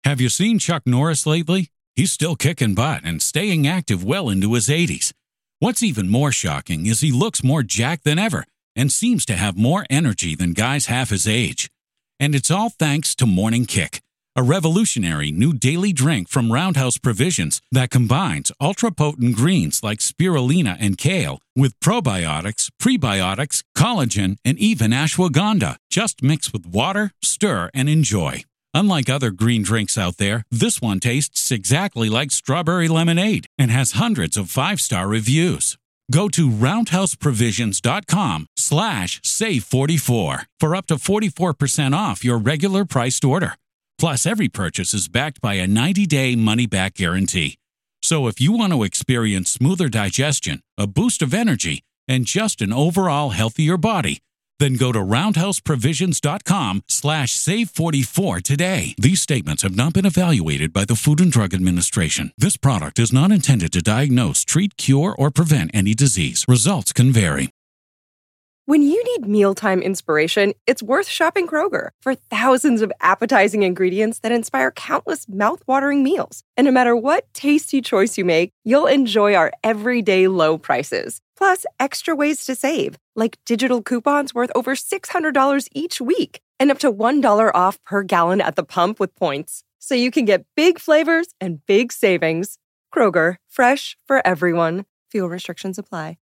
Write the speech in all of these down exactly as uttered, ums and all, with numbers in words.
Have you seen Chuck Norris lately? He's still kicking butt and staying active well into his eighties. What's even more shocking is he looks more jacked than ever and seems to have more energy than guys half his age. And it's all thanks to Morning Kick, a revolutionary new daily drink from Roundhouse Provisions that combines ultra-potent greens like spirulina and kale with probiotics, prebiotics, collagen, and even ashwagandha. Just mix with water, stir, and enjoy. Unlike other green drinks out there, this one tastes exactly like strawberry lemonade and has hundreds of five-star reviews. Go to roundhouseprovisions.com slash save44 for up to forty-four percent off your regular priced order. Plus, every purchase is backed by a ninety-day money-back guarantee. So if you want to experience smoother digestion, a boost of energy, and just an overall healthier body, then go to roundhouseprovisions.com slash save44 today. These statements have not been evaluated by the Food and Drug Administration. This product is not intended to diagnose, treat, cure, or prevent any disease. Results can vary. When you need mealtime inspiration, it's worth shopping Kroger for thousands of appetizing ingredients that inspire countless mouth-watering meals. And no matter what tasty choice you make, you'll enjoy our everyday low prices. Plus, extra ways to save, like digital coupons worth over six hundred dollars each week and up to one dollar off per gallon at the pump with points. So you can get big flavors and big savings. Kroger, fresh for everyone. Fuel restrictions apply.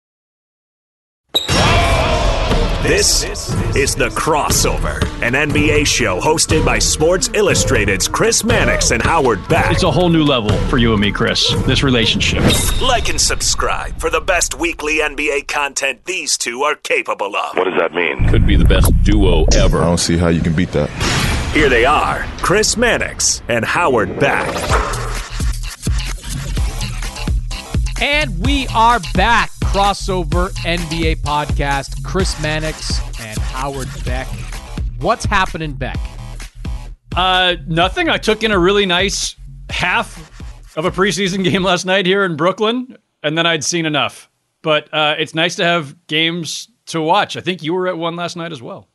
This is The Crossover, an N B A show hosted by Sports Illustrated's Chris Mannix and Howard Beck. It's a whole new level for you and me, Chris, this relationship. Like and subscribe for the best weekly N B A content these two are capable of. What does that mean? Could be the best duo ever. I don't see how you can beat that. Here they are, Chris Mannix and Howard Beck. And we are back. Crossover N B A podcast. Chris Mannix and Howard Beck. What's happening, Beck? Uh, nothing. I took in a really nice half of a preseason game last night here in Brooklyn, and then I'd seen enough. But uh, it's nice to have games to watch. I think you were at one last night as well.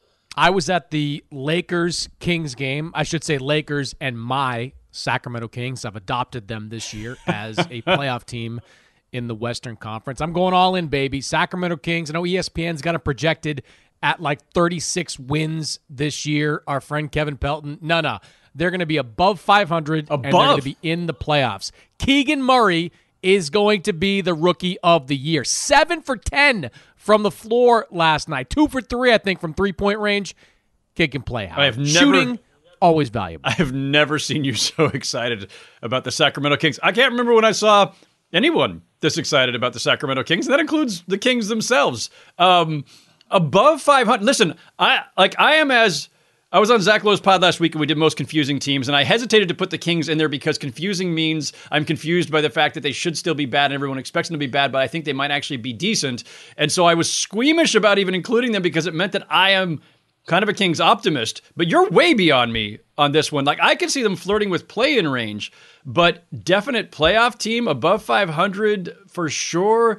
I was at the Lakers-Kings game. I should say Lakers and my Sacramento Kings. I've adopted them this year as a playoff team in the Western Conference. I'm going all in, baby. Sacramento Kings. I know E S P N's got it projected at like thirty-six wins this year. Our friend Kevin Pelton. No, no. They're going to be above five hundred, above. And they're going to be in the playoffs. Keegan Murray is going to be the rookie of the year. Seven for ten from the floor last night. Two for three, I think, from three-point range. Kid can play. I have never, Shooting, always valuable. I have never seen you so excited about the Sacramento Kings. I can't remember when I saw anyone this excited about the Sacramento Kings, and that includes the Kings themselves. Um, above five hundred. Listen, I like I am as I was on Zach Lowe's pod last week, and we did most confusing teams, and I hesitated to put the Kings in there because confusing means I'm confused by the fact that they should still be bad, and everyone expects them to be bad, but I think they might actually be decent. And so I was squeamish about even including them because it meant that I am kind of a Kings optimist, but you're way beyond me on this one. Like, I can see them flirting with play-in range, but definite playoff team above five hundred for sure.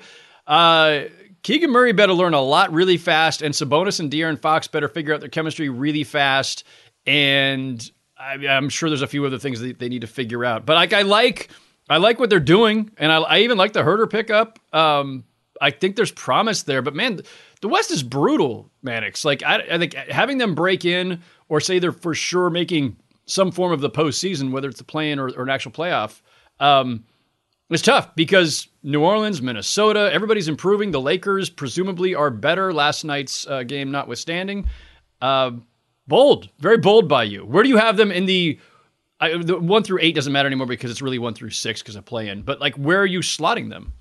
Uh, Keegan Murray better learn a lot really fast, and Sabonis and De'Aaron Fox better figure out their chemistry really fast. And I, I'm sure there's a few other things that they need to figure out. But like, I like, I like what they're doing, and I, I even like the Herter pickup. Um, I think there's promise there, but man, the West is brutal, Mannix. Like, I, I think having them break in or say they're for sure making some form of the postseason, whether it's the play-in or, or an actual playoff, um, it's tough because New Orleans, Minnesota, everybody's improving. The Lakers presumably are better, last night's uh, game notwithstanding. Uh, bold, very bold by you. Where do you have them in the, I, the one through eight doesn't matter anymore because it's really one through six because of play-in. But like, where are you slotting them?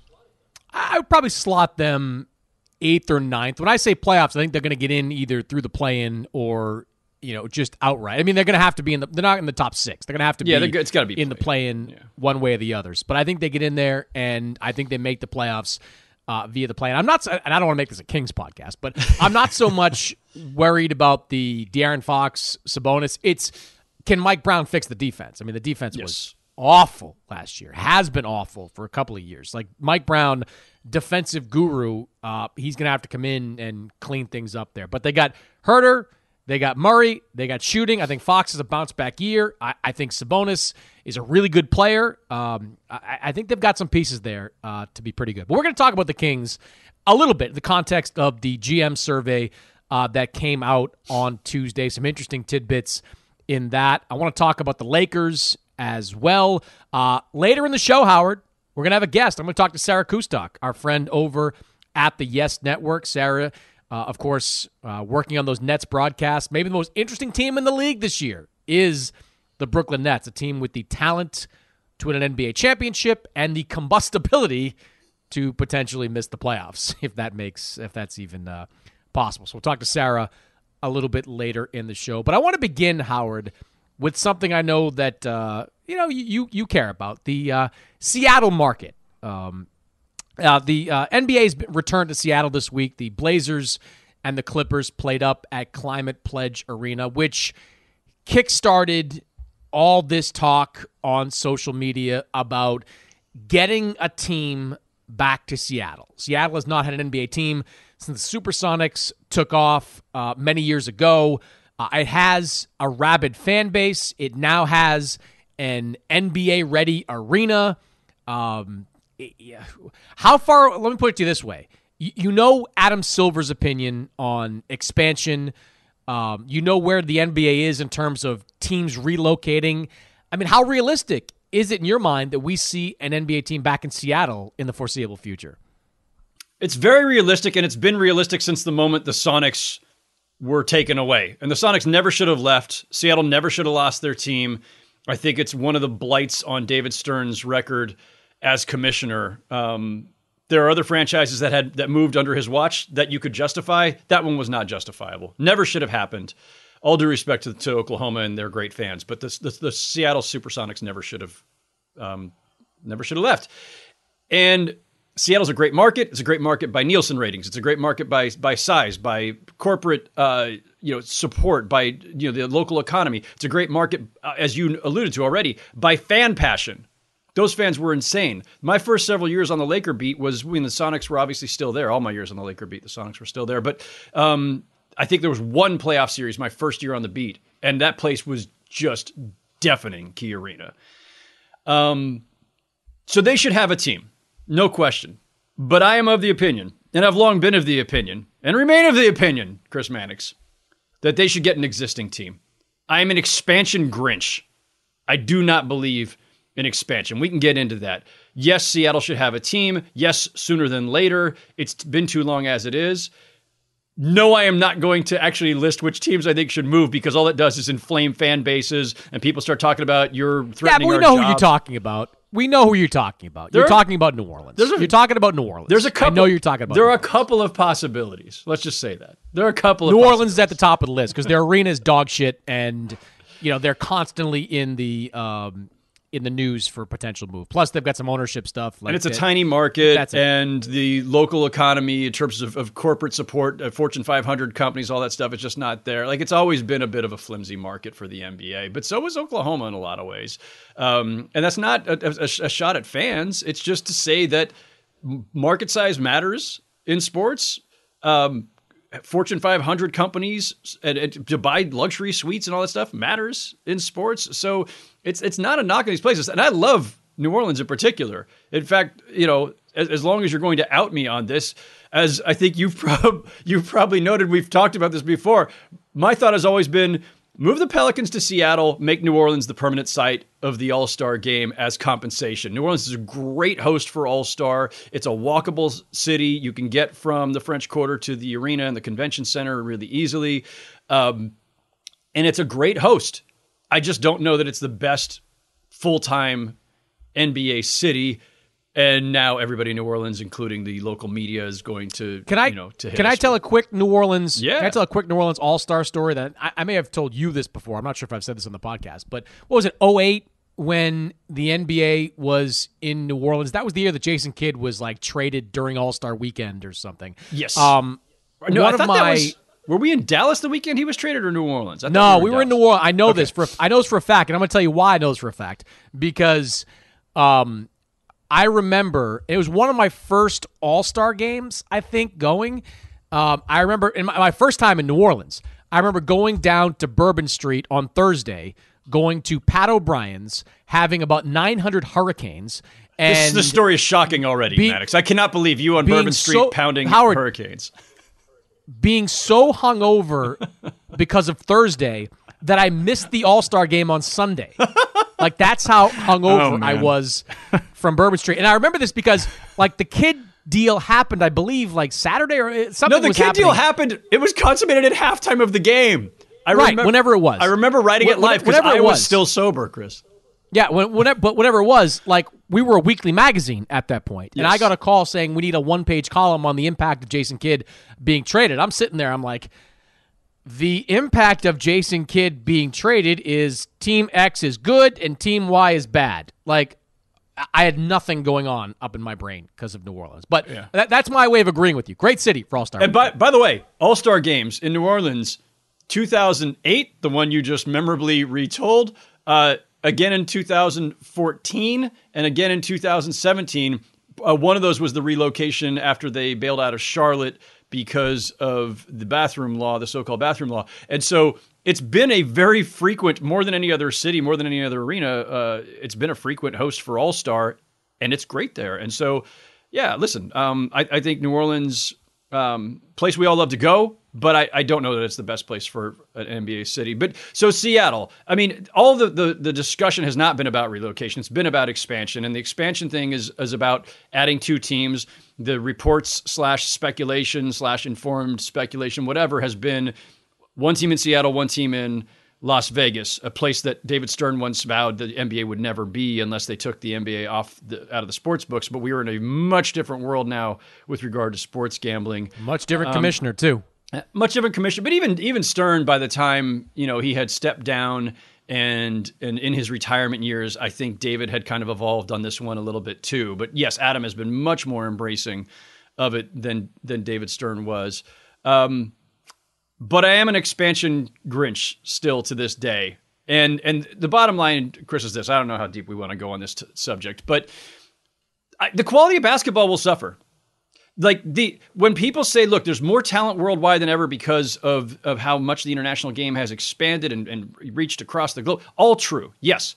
I would probably slot them eighth or ninth. When I say playoffs, I think they're going to get in either through the play-in or, you know, just outright. I mean, they're going to have to be in the. They're not in the top six. They're going to have to yeah, be. It's got to be in the play-in yeah. one way or the others. But I think they get in there, and I think they make the playoffs uh, via the play-in. I'm not, and I don't want to make this a Kings podcast, but I'm not so much worried about the De'Aaron Fox, Sabonis. It's can Mike Brown fix the defense? I mean, the defense yes. was awful last year. Has been awful for a couple of years. Like Mike Brown, defensive guru, uh, he's going to have to come in and clean things up there. But they got Herter, They got Murray. They got shooting. I think Fox is a bounce-back year. I, I think Sabonis is a really good player. Um, I, I think they've got some pieces there uh, to be pretty good. But we're going to talk about the Kings a little bit in the context of the G M survey uh, that came out on Tuesday. Some interesting tidbits in that. I want to talk about the Lakers as well. Uh, later in the show, Howard, we're going to have a guest. I'm going to talk to Sarah Kustok, our friend over at the Yes Network. Sarah, uh, of course, uh, working on those Nets broadcasts. Maybe the most interesting team in the league this year is the Brooklyn Nets, a team with the talent to win an N B A championship and the combustibility to potentially miss the playoffs, if that makes, if that's even uh, possible. So we'll talk to Sarah a little bit later in the show. But I want to begin, Howard, with something I know that uh, you know you you care about, the uh, Seattle market. Um, uh, the uh, N B A's returned to Seattle this week. The Blazers and the Clippers played up at Climate Pledge Arena, which kickstarted all this talk on social media about getting a team back to Seattle. Seattle has not had an N B A team since the Supersonics took off uh, many years ago. Uh, it has a rabid fan base. It now has an N B A-ready arena. Um, it, yeah. How far, let me put it to you this way. You, you know Adam Silver's opinion on expansion. Um, you know where the N B A is in terms of teams relocating. I mean, how realistic is it in your mind that we see an N B A team back in Seattle in the foreseeable future? It's very realistic, and it's been realistic since the moment the Sonics were taken away. And the Sonics never should have left. Seattle never should have lost their team. I think it's one of the blights on David Stern's record as commissioner. Um, there are other franchises that had that moved under his watch that you could justify. That one was not justifiable. Never should have happened. All due respect to, to Oklahoma and their great fans, but the, the, the Seattle Supersonics never should have, um, never should have left. And Seattle's a great market. It's a great market by Nielsen ratings. It's a great market by by size, by corporate uh, you know support, by you know the local economy. It's a great market, uh, as you alluded to already, by fan passion. Those fans were insane. My first several years on the Laker beat was when the Sonics were obviously still there. All my years on the Laker beat, the Sonics were still there. But um, I think there was one playoff series my first year on the beat, and that place was just deafening, Key Arena. Um, so they should have a team. No question. But I am of the opinion, and I've long been of the opinion, and remain of the opinion, Chris Mannix, that they should get an existing team. I am an expansion Grinch. I do not believe in expansion. We can get into that. Yes, Seattle should have a team. Yes, sooner than later. It's been too long as it is. No, I am not going to actually list which teams I think should move, because all it does is inflame fan bases, and people start talking about you're threatening our jobs. Yeah, but we know jobs. who you're talking about. We know who you're talking about. There you're are, talking about New Orleans. A, you're talking about New Orleans. There's a couple. I know you're talking about There New are Orleans. a couple of possibilities. Let's just say that. There are a couple of New Orleans is at the top of the list because their arena is dog shit, and you know they're constantly in the um, in the news for potential move. Plus, they've got some ownership stuff. Like and it's a that. tiny market, That's it. and the local economy in terms of, of corporate support, uh, Fortune five hundred companies, all that stuff is just not there. Like, it's always been a bit of a flimsy market for the N B A, but so is Oklahoma in a lot of ways. Um, and that's not a, a, a shot at fans. It's just to say that market size matters in sports. Um, Fortune five hundred companies and, and to buy luxury suites and all that stuff matters in sports. So it's it's not a knock on these places. And I love New Orleans in particular. In fact, you know, as, as long as you're going to out me on this, as I think you've, prob- you've probably noted, we've talked about this before, my thought has always been, move the Pelicans to Seattle, make New Orleans the permanent site of the All-Star game as compensation. New Orleans is a great host for All-Star. It's a walkable city. You can get from the French Quarter to the arena and the convention center really easily. Um, and it's a great host. I just don't know that it's the best full-time N B A city. And now everybody in New Orleans, including the local media, is going to, can I, you know, to hit Can I tell a quick New Orleans, yeah. can I tell a quick New Orleans All-Star story that I, I may have told you this before. I'm not sure if I've said this on the podcast, but what was it, oh eight when the N B A was in New Orleans? That was the year that Jason Kidd was like traded during All-Star weekend or something. Yes. Um, no, one I thought of my, that was, were we in Dallas the weekend he was traded, or New Orleans? I no, we we were, were in New Orleans. I know okay. this for I know this for a fact, and I'm going to tell you why I know this for a fact. Because um, I remember it was one of my first All-Star games, I think, going. Um, I remember in my, my first time in New Orleans, I remember going down to Bourbon Street on Thursday, going to Pat O'Brien's, having about nine hundred Hurricanes. And this, the story is shocking already, be, Maddox. I cannot believe you on Bourbon Street so, pounding Howard, Hurricanes. Being so hungover because of Thursday that I missed the All-Star game on Sunday. Like, that's how hungover oh, I was from Bourbon Street. And I remember this because, like, the kid deal happened, I believe, like Saturday or something. No, the was kid happening. deal happened. It was consummated at halftime of the game. I right, remember, whenever it was. I remember writing When, it live because I it was was still sober, Chris. Yeah, when, whenever, but whatever it was, like, we were a weekly magazine at that point. And yes. I got a call saying we need a one-page column on the impact of Jason Kidd being traded. I'm sitting there, I'm like, the impact of Jason Kidd being traded is Team X is good and Team Y is bad. Like, I had nothing going on up in my brain because of New Orleans. But yeah. that, that's my way of agreeing with you. Great city for All-Star. And by, by the way, All-Star games in New Orleans, two thousand eight, the one you just memorably retold, uh, again in two thousand fourteen, and again in two thousand seventeen. Uh, one of those was the relocation after they bailed out of Charlotte because of the bathroom law, the so-called bathroom law. And so it's been a very frequent, more than any other city, more than any other arena, uh, it's been a frequent host for All-Star, and it's great there. And so, yeah, listen, um, I, I think New Orleans, um, place we all love to go, but I, I don't know that it's the best place for an N B A city. But so Seattle, I mean, all the, the, the discussion has not been about relocation. It's been about expansion. And the expansion thing is, is about adding two teams. The reports slash speculation slash informed speculation, whatever, has been one team in Seattle, one team in Las Vegas, a place that David Stern once vowed the N B A would never be unless they took the N B A off the, out of the sports books. But we are in a much different world now with regard to sports gambling. Much different um, commissioner, too. Much different commissioner, but even even Stern, by the time you know he had stepped down and and in his retirement years, I think David had kind of evolved on this one a little bit too. But yes, Adam has been much more embracing of it than than David Stern was. Um, but I am an expansion Grinch still to this day. And and the bottom line, Chris, is this: I don't know how deep we want to go on this t- subject, but I, the quality of basketball will suffer. Like the when people say, look, there's more talent worldwide than ever because of, of how much the international game has expanded and, and reached across the globe. All true, yes.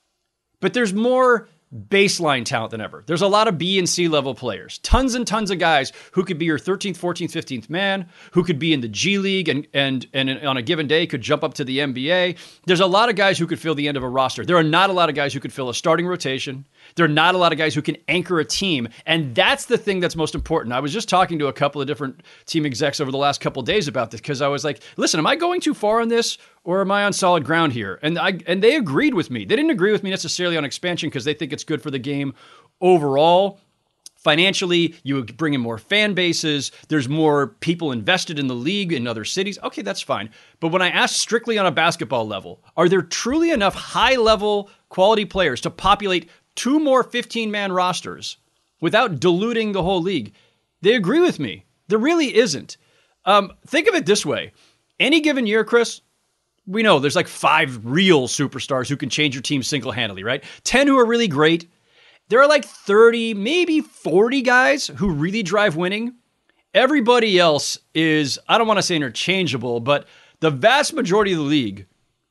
But there's more baseline talent than ever. There's a lot of B and C level players. Tons and tons of guys who could be your thirteenth, fourteenth, fifteenth man, who could be in the G League and and and on a given day could jump up to the N B A. There's a lot of guys who could fill the end of a roster. There are not a lot of guys who could fill a starting rotation. There are not a lot of guys who can anchor a team. And that's the thing that's most important. I was just talking to a couple of different team execs over the last couple of days about this because I was like, listen, am I going too far on this or am I on solid ground here? And I and they agreed with me. They didn't agree with me necessarily on expansion because they think it's good for the game overall. Financially, you would bring in more fan bases. There's more people invested in the league in other cities. Okay, that's fine. But when I ask strictly on a basketball level, are there truly enough high-level quality players to populate two more fifteen-man rosters without diluting the whole league? They agree with me. There really isn't. Um, think of it this way. Any given year, Chris, we know there's like five real superstars who can change your team single-handedly, right? ten who are really great. There are like thirty, maybe forty guys who really drive winning. Everybody else is, I don't want to say interchangeable, but the vast majority of the league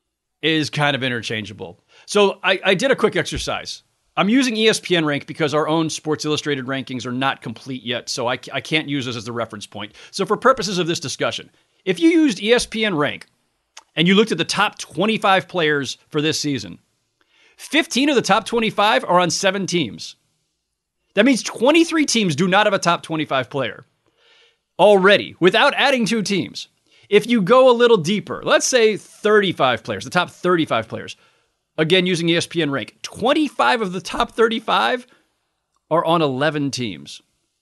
is kind of interchangeable. So I, I did a quick exercise. I'm using E S P N Rank because our own Sports Illustrated rankings are not complete yet, so I, I can't use this as the reference point. So for purposes of this discussion, if you used E S P N Rank and you looked at the top twenty-five players for this season, fifteen of the top twenty-five are on seven teams. That means twenty-three teams do not have a top twenty-five player already, without adding two teams. If you go a little deeper, let's say thirty-five players, the top thirty-five players, again, using E S P N Rank, twenty-five of the top thirty-five are on eleven teams.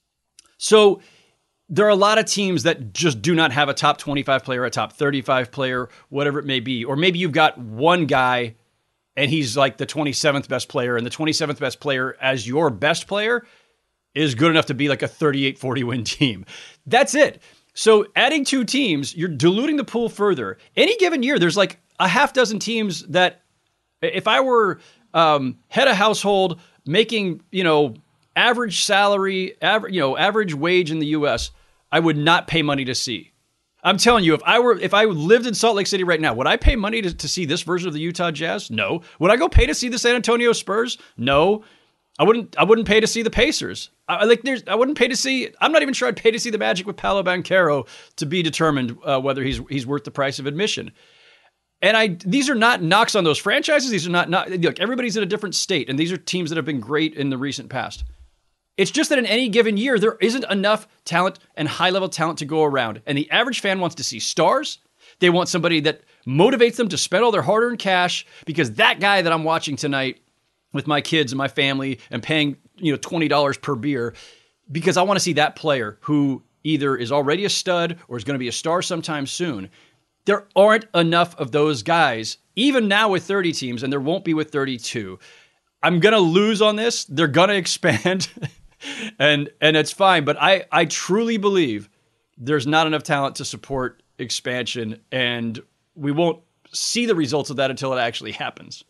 So there are a lot of teams that just do not have a top twenty-five player, a top thirty-five player, whatever it may be. Or maybe you've got one guy and he's like the twenty-seventh best player, and the twenty-seventh best player as your best player is good enough to be like a thirty-eight forty win team. That's it. So adding two teams, you're diluting the pool further. Any given year, there's like a half dozen teams that if I were um, head of household making, you know, average salary, average, you know, average wage in the U S, I would not pay money to see. I'm telling you, if I were, if I lived in Salt Lake City right now, would I pay money to, to see this version of the Utah Jazz? No. Would I go pay to see the San Antonio Spurs? No. I wouldn't. I wouldn't pay to see the Pacers. I like. There's. I wouldn't pay to see. I'm not even sure I'd pay to see the Magic with Paolo Banchero to be determined uh, whether he's he's worth the price of admission. And I. These are not knocks on those franchises. These are not. not look, everybody's in a different state, and these are teams that have been great in the recent past. It's just that in any given year, there isn't enough talent and high-level talent to go around. And the average fan wants to see stars. They want somebody that motivates them to spend all their hard-earned cash, because that guy that I'm watching tonight with my kids and my family and paying, you know, twenty dollars per beer, because I want to see that player who either is already a stud or is going to be a star sometime soon. There aren't enough of those guys, even now with thirty teams, and there won't be with thirty-two. I'm going to lose on this. They're going to expand. And and it's fine, but I, I truly believe there's not enough talent to support expansion, and we won't see the results of that until it actually happens.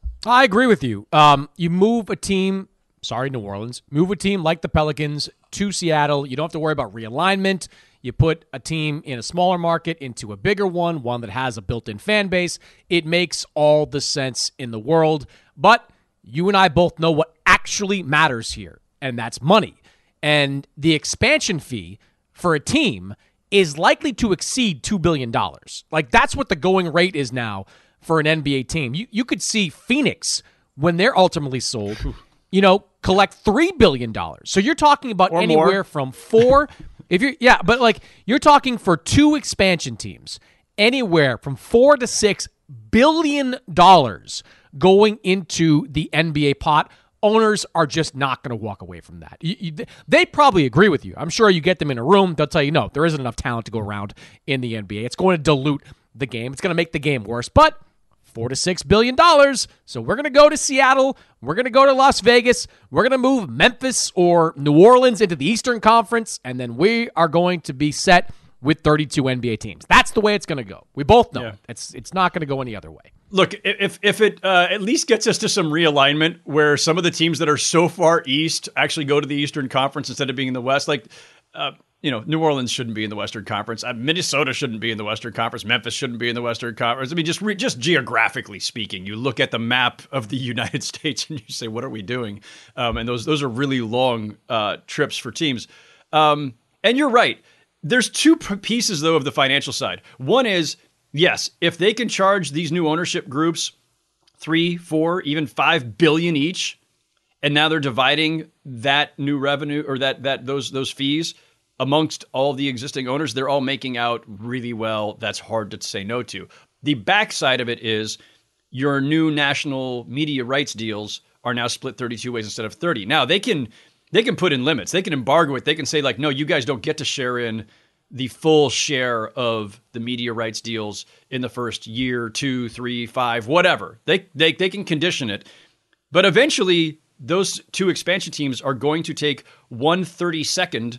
I agree with you. Um, you move a team, sorry, New Orleans, move a team like the Pelicans to Seattle. You don't have to worry about realignment. You put a team in a smaller market into a bigger one, one that has a built-in fan base. It makes all the sense in the world, but you and I both know what actually matters here. And that's money. And the expansion fee for a team is likely to exceed two billion dollars. Like, that's what the going rate is now for an N B A team. You you could see Phoenix, when they're ultimately sold, you know, collect three billion dollars. So you're talking about or anywhere more. from four, if you're, yeah, but like, you're talking for two expansion teams, anywhere from four to six billion dollars going into the N B A pot. Owners are just not going to walk away from that. You, you, they probably agree with you. I'm sure you get them in a room, they'll tell you, no, there isn't enough talent to go around in the N B A. It's going to dilute the game. It's going to make the game worse. But four to six billion dollars. So we're going to go to Seattle. We're going to go to Las Vegas. We're going to move Memphis or New Orleans into the Eastern Conference, and then we are going to be set with thirty-two N B A teams. That's the way it's going to go. We both know yeah. it's it's not going to go any other way. Look, if if it uh, at least gets us to some realignment where some of the teams that are so far east actually go to the Eastern Conference instead of being in the West, like, uh, you know, New Orleans shouldn't be in the Western Conference. Uh, Minnesota shouldn't be in the Western Conference. Memphis shouldn't be in the Western Conference. I mean, just re- just geographically speaking, you look at the map of the United States and you say, what are we doing? Um, and those those are really long uh, trips for teams. Um, and you're right. There's two pieces, though, of the financial side. One is, yes, if they can charge these new ownership groups three, four, even five billion each, and now they're dividing that new revenue or that that those those fees amongst all the existing owners, they're all making out really well. That's hard to say no to. The backside of it is your new national media rights deals are now split thirty-two ways instead of thirty. Now they can they can put in limits. They can embargo it. They can say, like, no, you guys don't get to share in the full share of the media rights deals in the first year, two, three, five, whatever. They they they can condition it. But eventually, those two expansion teams are going to take one thirty-second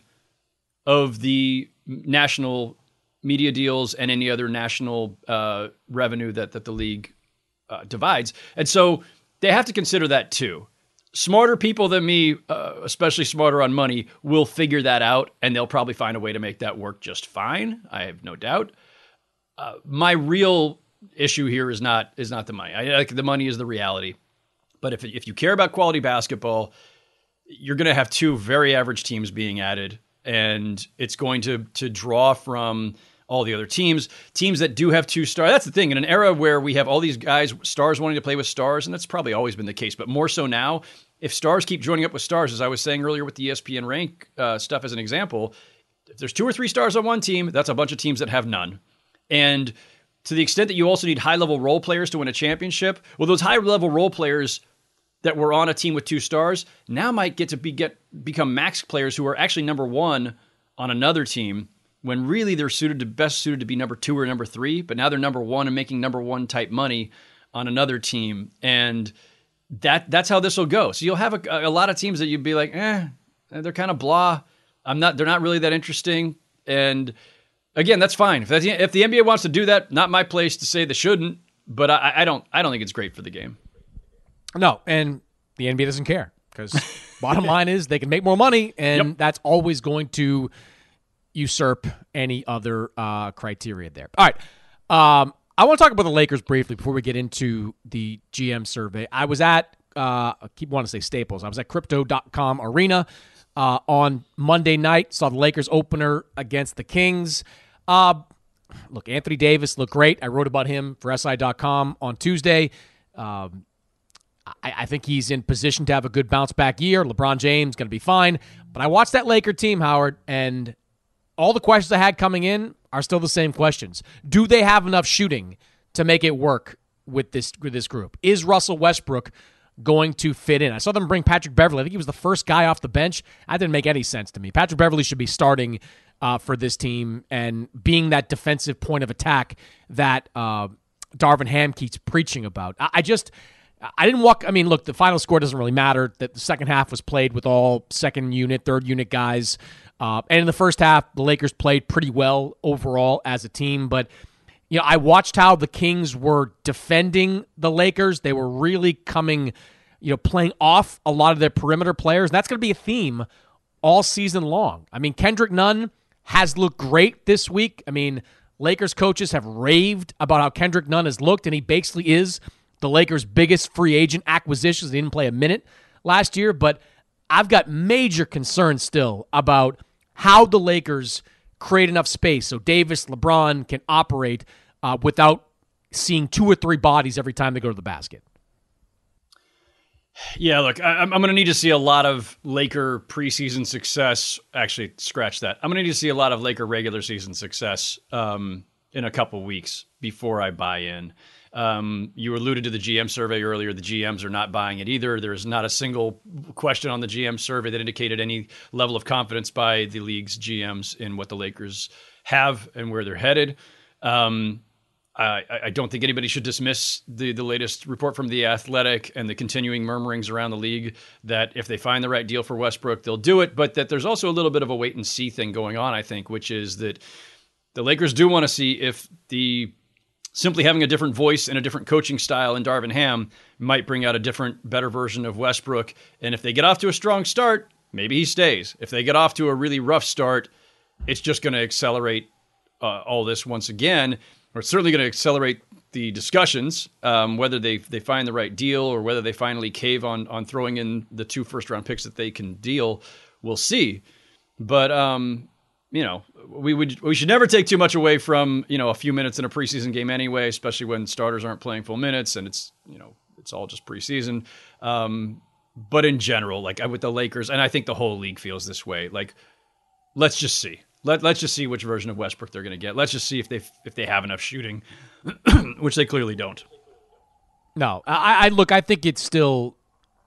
of the national media deals and any other national uh, revenue that, that the league uh, divides. And so they have to consider that too. Smarter people than me, uh, especially smarter on money, will figure that out, and they'll probably find a way to make that work just fine. I have no doubt. Uh, my real issue here is not is not the money. I, like the money is the reality. But if if you care about quality basketball, you're going to have two very average teams being added, and it's going to to draw from all the other teams, teams that do have two stars. That's the thing. In an era where we have all these guys, stars wanting to play with stars, and that's probably always been the case, but more so now, if stars keep joining up with stars, as I was saying earlier with the E S P N rank uh, stuff as an example, if there's two or three stars on one team, that's a bunch of teams that have none. And to the extent that you also need high-level role players to win a championship, well, those high-level role players that were on a team with two stars now might get to be get become max players who are actually number one on another team, when really they're suited to best suited to be number two or number three, but now they're number one and making number one type money on another team. And that that's how this will go. So you'll have a, a lot of teams that you'd be like, eh, they're kind of blah. I'm not, they're not really that interesting. And again, that's fine. If that's, if the N B A wants to do that, not my place to say they shouldn't, but I, I don't, I don't think it's great for the game. No. And the N B A doesn't care, because bottom line is they can make more money, and yep. that's always going to usurp any other uh, criteria there. All right. Um, I want to talk about the Lakers briefly before we get into the G M survey. I was at, uh, I keep wanting to say Staples. I was at Crypto dot com Arena uh, on Monday night. Saw the Lakers opener against the Kings. Uh, look, Anthony Davis looked great. I wrote about him for S I dot com on Tuesday. Um, I, I think he's in position to have a good bounce-back year. LeBron James going to be fine. But I watched that Laker team, Howard, and all the questions I had coming in are still the same questions. Do they have enough shooting to make it work with this with this group? Is Russell Westbrook going to fit in? I saw them bring Patrick Beverley. I think he was the first guy off the bench. That didn't make any sense to me. Patrick Beverley should be starting uh, for this team and being that defensive point of attack that uh, Darvin Ham keeps preaching about. I, I just... I didn't walk. I mean, look, the final score doesn't really matter. That the second half was played with all second unit, third unit guys. Uh, and in the first half, the Lakers played pretty well overall as a team. But, you know, I watched how the Kings were defending the Lakers. They were really coming, you know, playing off a lot of their perimeter players. And that's going to be a theme all season long. I mean, Kendrick Nunn has looked great this week. I mean, Lakers coaches have raved about how Kendrick Nunn has looked, and he basically is the Lakers' biggest free agent acquisitions. They didn't play a minute last year, but I've got major concerns still about how the Lakers create enough space so Davis, LeBron can operate uh, without seeing two or three bodies every time they go to the basket. Yeah, look, I, I'm going to need to see a lot of Laker preseason success. Actually, scratch that. I'm going to need to see a lot of Laker regular season success um, in a couple weeks before I buy in. Um, you alluded to the G M survey earlier. The G Ms are not buying it either. There's not a single question on the G M survey that indicated any level of confidence by the league's G Ms in what the Lakers have and where they're headed. Um, I, I don't think anybody should dismiss the, the latest report from The Athletic and the continuing murmurings around the league that if they find the right deal for Westbrook, they'll do it. But that there's also a little bit of a wait and see thing going on, I think, which is that the Lakers do want to see if the simply having a different voice and a different coaching style in Darvin Ham might bring out a different, better version of Westbrook. And if they get off to a strong start, maybe he stays. If they get off to a really rough start, it's just going to accelerate uh, all this once again, or it's certainly going to accelerate the discussions, um, whether they they find the right deal or whether they finally cave on on throwing in the two first-round picks that they can deal. We'll see. But, um, you know, we would we should never take too much away from, you know, a few minutes in a preseason game anyway, especially when starters aren't playing full minutes and it's, you know, it's all just preseason. Um, but in general, like with the Lakers, and I think the whole league feels this way, like, let's just see. Let, let's just see which version of Westbrook they're going to get. Let's just see if they if they have enough shooting, which they clearly don't. No, I, I look, I think it's still,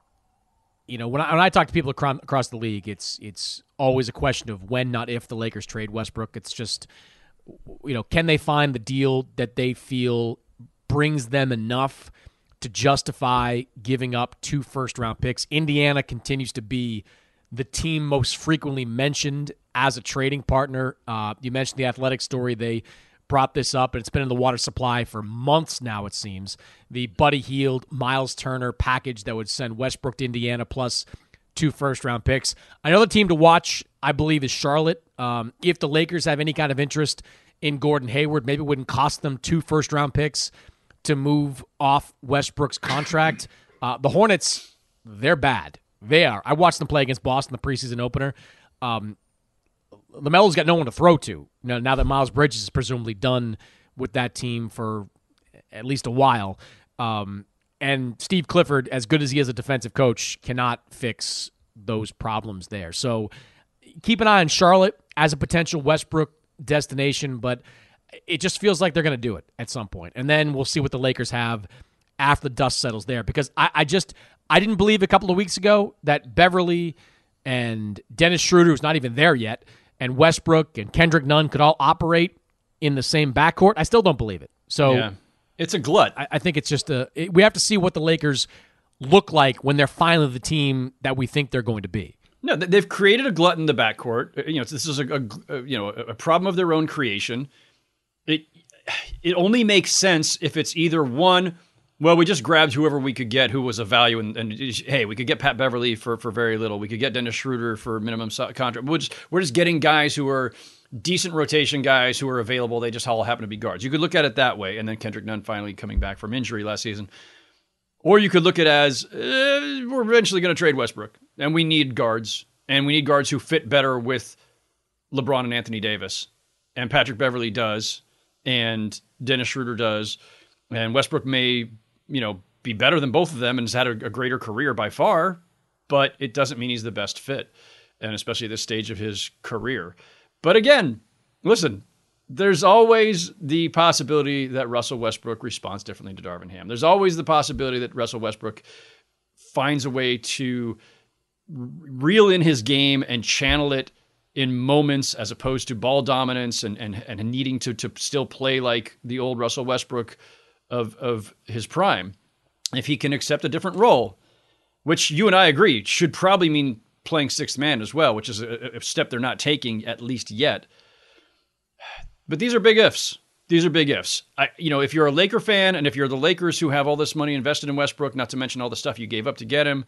you know, when I, when I talk to people across, across the league, it's it's always a question of when, not if, the Lakers trade Westbrook. It's just, you know, can they find the deal that they feel brings them enough to justify giving up two first-round picks? Indiana continues to be the team most frequently mentioned as a trading partner. Uh, you mentioned the Athletic story. They brought this up, and it's been in the water supply for months now, it seems. The Buddy Hield, Miles Turner package that would send Westbrook to Indiana plus two first-round picks. Another team to watch, I believe, is Charlotte. Um, if the Lakers have any kind of interest in Gordon Hayward, maybe it wouldn't cost them two first-round picks to move off Westbrook's contract. Uh, the Hornets, they're bad. They are. I watched them play against Boston, the preseason opener. Um, LaMelo's got no one to throw to now, now that Miles Bridges is presumably done with that team for at least a while. Um, and Steve Clifford, as good as he is a defensive coach, cannot fix those problems there. So keep an eye on Charlotte as a potential Westbrook destination, but it just feels like they're going to do it at some point. And then we'll see what the Lakers have after the dust settles there, because I, I just I didn't believe a couple of weeks ago that Beverly and Dennis Schroeder, who's not even there yet, and Westbrook and Kendrick Nunn could all operate in the same backcourt. I still don't believe it. So yeah. It's a glut. I, I think it's just a. It, we have to see what the Lakers look like when they're finally the team that we think they're going to be. No, they've created a glut in the backcourt. You know, this is a, a you know a problem of their own creation. It it only makes sense if it's either one, Well, we just grabbed whoever we could get who was a value. And, and hey, we could get Pat Beverly for, for very little. We could get Dennis Schroeder for minimum contract. We're just, we're just getting guys who are decent rotation guys who are available. They just all happen to be guards. You could look at it that way. And then Kendrick Nunn finally coming back from injury last season. Or you could look at it as eh, we're eventually going to trade Westbrook. And we need guards. And we need guards who fit better with LeBron and Anthony Davis. And Patrick Beverly does. And Dennis Schroeder does. And Westbrook may... you know, be better than both of them and has had a, a greater career by far, but it doesn't mean he's the best fit, and especially at this stage of his career. But again, listen, there's always the possibility that Russell Westbrook responds differently to Darvin Ham. There's always the possibility that Russell Westbrook finds a way to reel in his game and channel it in moments as opposed to ball dominance and and, and needing to, to still play like the old Russell Westbrook of of his prime. If he can accept a different role, which you and I agree should probably mean playing sixth man as well, which is a, a step they're not taking at least yet. But these are big ifs. These are big ifs. I, you know, if you're a Laker fan and if you're the Lakers who have all this money invested in Westbrook, not to mention all the stuff you gave up to get him,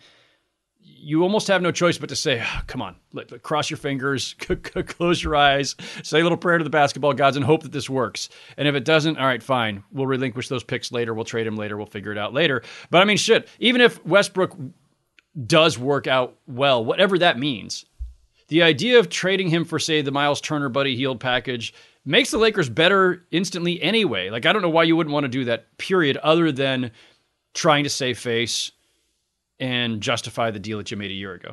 you almost have no choice but to say, oh, come on, let, let, cross your fingers, close your eyes, say a little prayer to the basketball gods and hope that this works. And if it doesn't, all right, fine. We'll relinquish those picks later. We'll trade him later. We'll figure it out later. But I mean, shit, even if Westbrook does work out well, whatever that means, the idea of trading him for, say, the Miles Turner Buddy Hield package makes the Lakers better instantly anyway. Like, I don't know why you wouldn't want to do that, period, other than trying to save face and justify the deal that you made a year ago.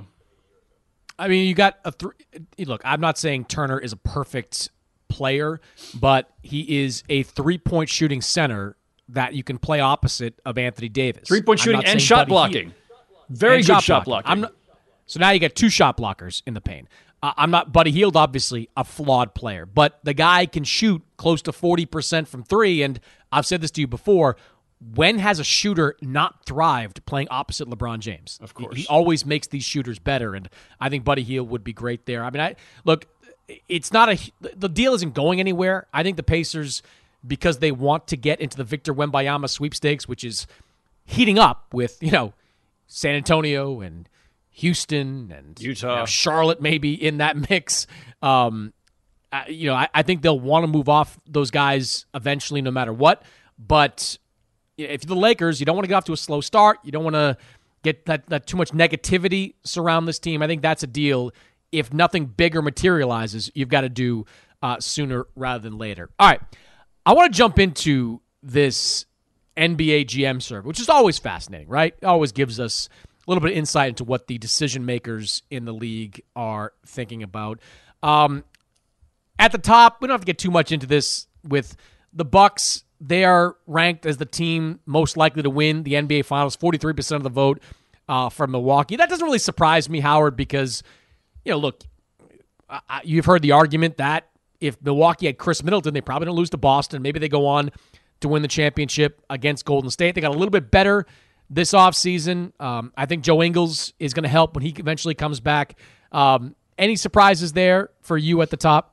I mean, you got a three. Look, I'm not saying Turner is a perfect player, but he is a three-point shooting center that you can play opposite of Anthony Davis. Three-point shooting and shot blocking. Very good shot blocking. I'm not, so now you get two shot blockers in the paint. Uh, I'm not Buddy Hield, obviously a flawed player, but the guy can shoot close to forty percent from three, and I've said this to you before. When has a shooter not thrived playing opposite LeBron James? Of course. He, he always makes these shooters better, and I think Buddy Hield would be great there. I mean, I look, it's not a the deal isn't going anywhere. I think the Pacers, because they want to get into the Victor Wembanyama sweepstakes, which is heating up with, you know, San Antonio and Houston and Utah, you know, Charlotte maybe in that mix. Um, I, you know, I, I think they'll want to move off those guys eventually, no matter what. But if you're the Lakers, you don't want to get off to a slow start. You don't want to get that, that too much negativity surround this team. I think that's a deal. If nothing bigger materializes, you've got to do uh, sooner rather than later. All right. I want to jump into this N B A G M survey, which is always fascinating, right? It always gives us a little bit of insight into what the decision makers in the league are thinking about. Um, at the top, we don't have to get too much into this with the Bucks. They are ranked as the team most likely to win the N B A Finals, forty-three percent of the vote uh, from Milwaukee. That doesn't really surprise me, Howard, because, you know, look, I, you've heard the argument that if Milwaukee had Chris Middleton, they probably don't lose to Boston. Maybe they go on to win the championship against Golden State. They got a little bit better this offseason. Um, I think Joe Ingles is going to help when he eventually comes back. Um, any surprises there for you at the top?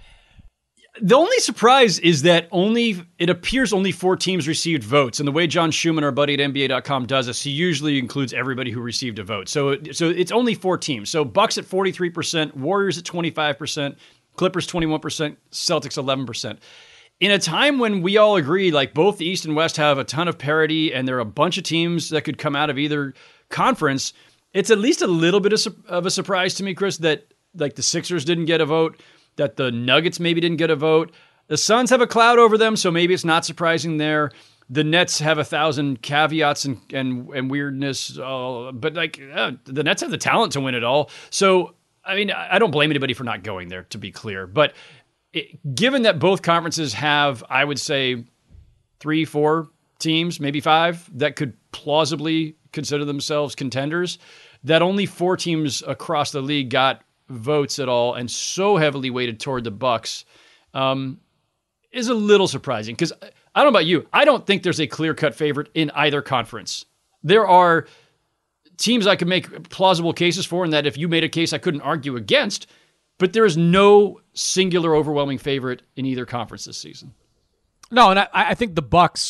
The only surprise is that only it appears only four teams received votes. And the way John Schumann, our buddy at N B A dot com, does this, he usually includes everybody who received a vote. So, so it's only four teams. So Bucks at forty-three percent, Warriors at twenty-five percent, Clippers twenty-one percent, Celtics eleven percent. In a time when we all agree, like both the East and West have a ton of parity and there are a bunch of teams that could come out of either conference, it's at least a little bit of, of a surprise to me, Chris, that like the Sixers didn't get a vote, that the Nuggets maybe didn't get a vote. The Suns have a cloud over them, so maybe it's not surprising there. The Nets have a thousand caveats and and, and weirdness, uh, but like uh, the Nets have the talent to win it all. So, I mean, I don't blame anybody for not going there, to be clear. But it, given that both conferences have, I would say, three, four teams, maybe five, that could plausibly consider themselves contenders, that only four teams across the league got votes at all and so heavily weighted toward the Bucks um, is a little surprising because I don't know about you. I don't think there's a clear-cut favorite in either conference. There are teams I could make plausible cases for and that if you made a case I couldn't argue against, but there is no singular overwhelming favorite in either conference this season. No, and I, I think the Bucks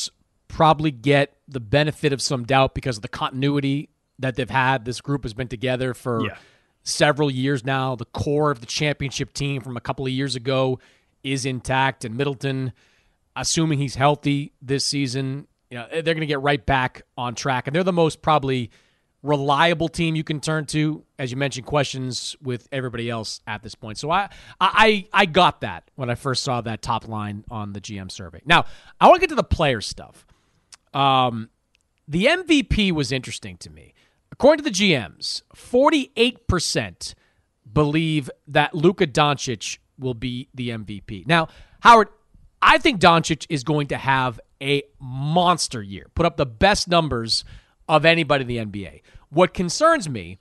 probably get the benefit of some doubt because of the continuity that they've had. This group has been together for Yeah. several years now. The core of the championship team from a couple of years ago is intact, and Middleton, assuming he's healthy this season, you know, they're going to get right back on track. And they're the most probably reliable team you can turn to, as you mentioned, questions with everybody else at this point. So I I I got that when I first saw that top line on the G M survey. Now, I want to get to the player stuff. Um, the M V P was interesting to me. According to the G Ms, forty-eight percent believe that Luka Doncic will be the M V P. Now, Howard, I think Doncic is going to have a monster year, put up the best numbers of anybody in the N B A. What concerns me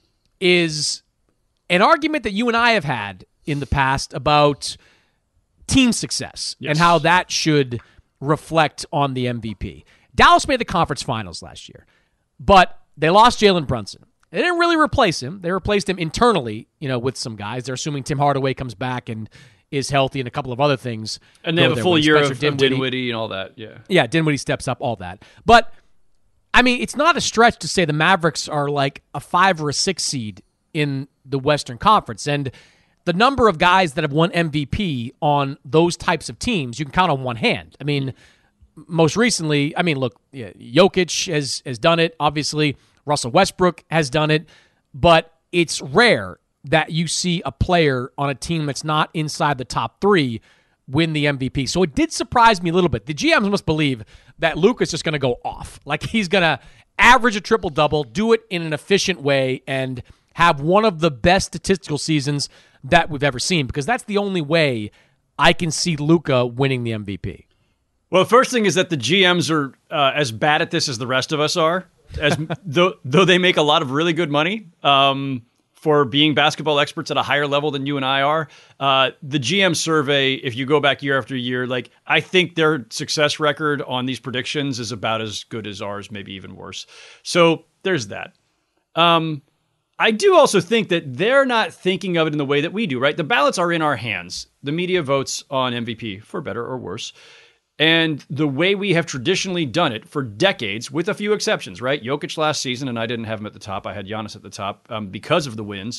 is an argument that you and I have had in the past about team success Yes. and how that should reflect on the M V P. Dallas made the conference finals last year, but they lost Jalen Brunson. They didn't really replace him. They replaced him internally, you know, with some guys. They're assuming Tim Hardaway comes back and is healthy and a couple of other things. And they go have a their full way. year of, Spencer of Dinwiddie and all that. Yeah. Yeah, Dinwiddie steps up, all that. But, I mean, it's not a stretch to say the Mavericks are like a five or a six seed in the Western Conference. And the number of guys that have won M V P on those types of teams, you can count on one hand. I mean, most recently, I mean, look, yeah, Jokic has, has done it, obviously. Russell Westbrook has done it. But it's rare that you see a player on a team that's not inside the top three win the M V P. So it did surprise me a little bit. The G Ms must believe that Luka's just going to go off. Like he's going to average a triple-double, do it in an efficient way, and have one of the best statistical seasons that we've ever seen, because that's the only way I can see Luka winning the M V P. Well, the first thing is that the G Ms are uh, as bad at this as the rest of us are, as though, though they make a lot of really good money. Um for being basketball experts at a higher level than you and I are. Uh, the G M survey, if you go back year after year, like I think their success record on these predictions is about as good as ours, maybe even worse. So there's that. Um, I do also think that they're not thinking of it in the way that we do, right? The ballots are in our hands. The media votes on M V P, for better or worse. And the way we have traditionally done it for decades, with a few exceptions, right? Jokic last season, and I didn't have him at the top. I had Giannis at the top um, because of the wins.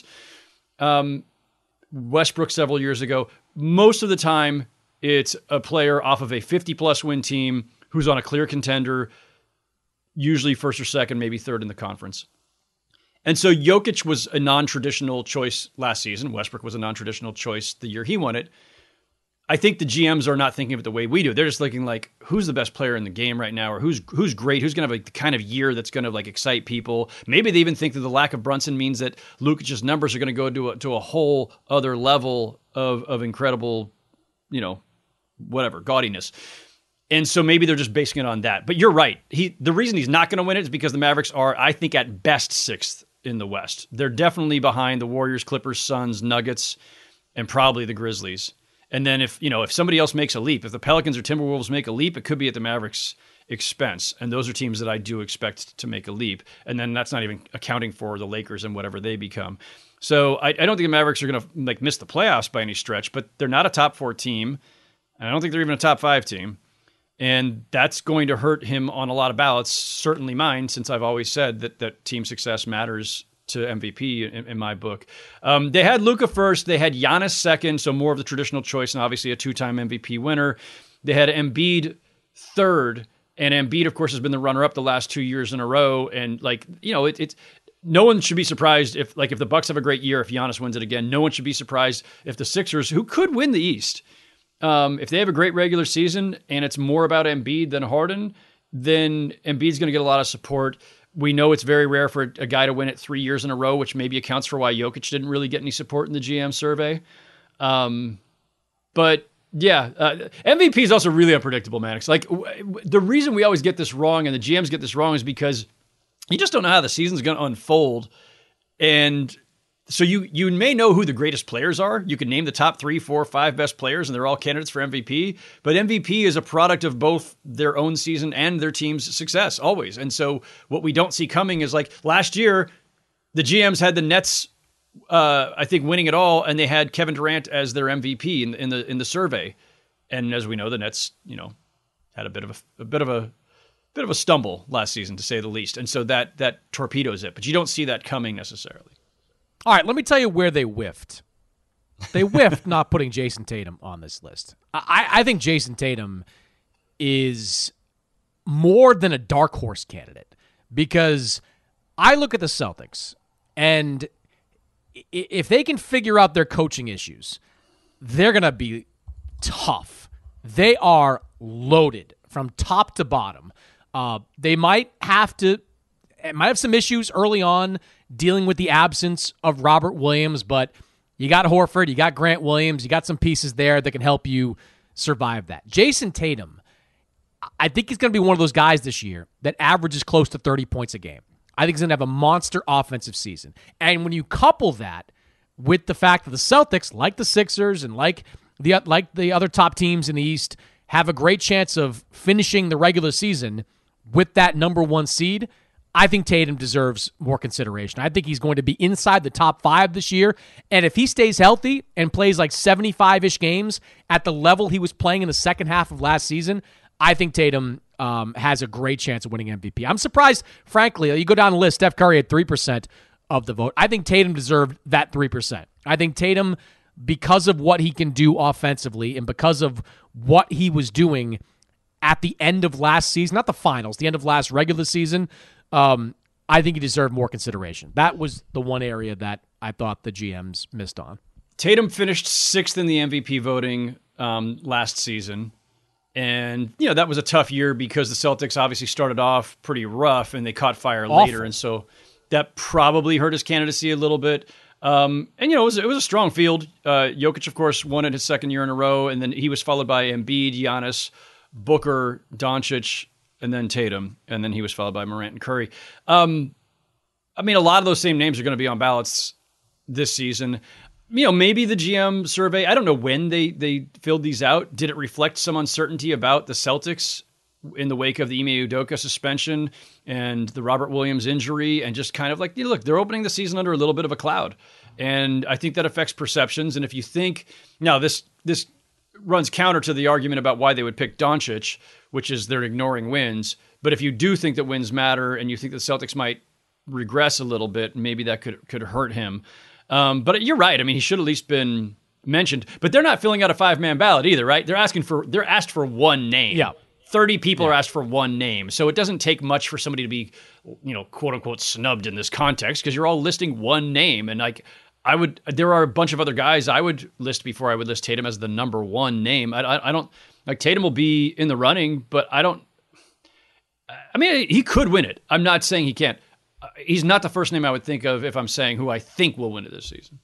Um, Westbrook several years ago. Most of the time, it's a player off of a fifty-plus win team who's on a clear contender, usually first or second, maybe third in the conference. And so Jokic was a non-traditional choice last season. Westbrook was a non-traditional choice the year he won it. I think the G Ms are not thinking of it the way we do. They're just looking like, who's the best player in the game right now, or who's who's great, who's going to have like the kind of year that's going to like excite people. Maybe they even think that the lack of Brunson means that Lukic's numbers are going to go to a, to a whole other level of of incredible, you know, whatever, gaudiness. And so maybe they're just basing it on that. But you're right. He the reason he's not going to win it is because the Mavericks are, I think, at best sixth in the West. They're definitely behind the Warriors, Clippers, Suns, Nuggets, and probably the Grizzlies. And then if, you know, if somebody else makes a leap, if the Pelicans or Timberwolves make a leap, it could be at the Mavericks' expense. And those are teams that I do expect to make a leap. And then that's not even accounting for the Lakers and whatever they become. So I, I don't think the Mavericks are going to like miss the playoffs by any stretch, but they're not a top four team. And I don't think they're even a top five team. And that's going to hurt him on a lot of ballots, certainly mine, since I've always said that, that team success matters to M V P in, in my book. Um, they had Luka first. They had Giannis second, so more of the traditional choice, and obviously a two-time M V P winner. They had Embiid third, and Embiid, of course, has been the runner-up the last two years in a row. And like, you know, it, it's no one should be surprised if, like, if the Bucks have a great year, if Giannis wins it again. No one should be surprised if the Sixers, who could win the East, um, if they have a great regular season and it's more about Embiid than Harden, then Embiid's going to get a lot of support. We know it's very rare for a guy to win it three years in a row, which maybe accounts for why Jokic didn't really get any support in the G M survey. Um, but yeah, uh, M V P is also really unpredictable, man. It's like w- w- the reason we always get this wrong and the G Ms get this wrong is because you just don't know how the season's going to unfold. And so you you may know who the greatest players are. You can name the top three, four, five best players, and they're all candidates for M V P. But M V P is a product of both their own season and their team's success, always. And so what we don't see coming is like last year, the G Ms had the Nets, uh, I think, winning it all, and they had Kevin Durant as their M V P in, in the in the survey. And as we know, the Nets, you know, had a bit of a, a bit of a bit of a stumble last season, to say the least. And so that that torpedoes it. But you don't see that coming necessarily. All right, let me tell you where they whiffed. They whiffed not putting Jason Tatum on this list. I, I think Jason Tatum is more than a dark horse candidate because I look at the Celtics, and if they can figure out their coaching issues, they're going to be tough. They are loaded from top to bottom. Uh, they might have to, might have some issues early on dealing with the absence of Robert Williams, but you got Horford, you got Grant Williams, you got some pieces there that can help you survive that. Jason Tatum, I think he's going to be one of those guys this year that averages close to thirty points a game. I think he's going to have a monster offensive season. And when you couple that with the fact that the Celtics, like the Sixers and like the like the other top teams in the East, have a great chance of finishing the regular season with that number one seed, I think Tatum deserves more consideration. I think he's going to be inside the top five this year. And if he stays healthy and plays like seventy-five-ish games at the level he was playing in the second half of last season, I think Tatum um, has a great chance of winning M V P. I'm surprised, frankly, you go down the list, Steph Curry had three percent of the vote. I think Tatum deserved that three percent. I think Tatum, because of what he can do offensively and because of what he was doing at the end of last season, not the finals, the end of last regular season, um, I think he deserved more consideration. That was the one area that I thought the G Ms missed on. Tatum finished sixth in the M V P voting um, last season. And, you know, that was a tough year because the Celtics obviously started off pretty rough and they caught fire Awful. later. And so that probably hurt his candidacy a little bit. Um, and, you know, it was, it was a strong field. Uh, Jokic, of course, won it his second year in a row. And then he was followed by Embiid, Giannis, Booker, Doncic, and then Tatum. And then he was followed by Morant and Curry. Um, I mean, a lot of those same names are going to be on ballots this season. You know, maybe the G M survey, I don't know when they, they filled these out. Did it reflect some uncertainty about the Celtics in the wake of the Ime Udoka suspension and the Robert Williams injury, and just kind of like, you know, look, they're opening the season under a little bit of a cloud. And I think that affects perceptions. And if you think, now this this runs counter to the argument about why they would pick Doncic, which is they're ignoring wins. But if you do think that wins matter and you think the Celtics might regress a little bit, maybe that could could hurt him. Um, but you're right. I mean, he should at least been mentioned. But they're not filling out a five-man ballot either, right? They're asking for they're asked for one name. Yeah. thirty people yeah. are asked for one name. So it doesn't take much for somebody to be, you know, quote unquote snubbed in this context because you're all listing one name. And like I would, there are a bunch of other guys I would list before I would list Tatum as the number one name. I, I, I don't like Tatum will be in the running, but I don't. I mean, he could win it. I'm not saying he can't. He's not the first name I would think of if I'm saying who I think will win it this season.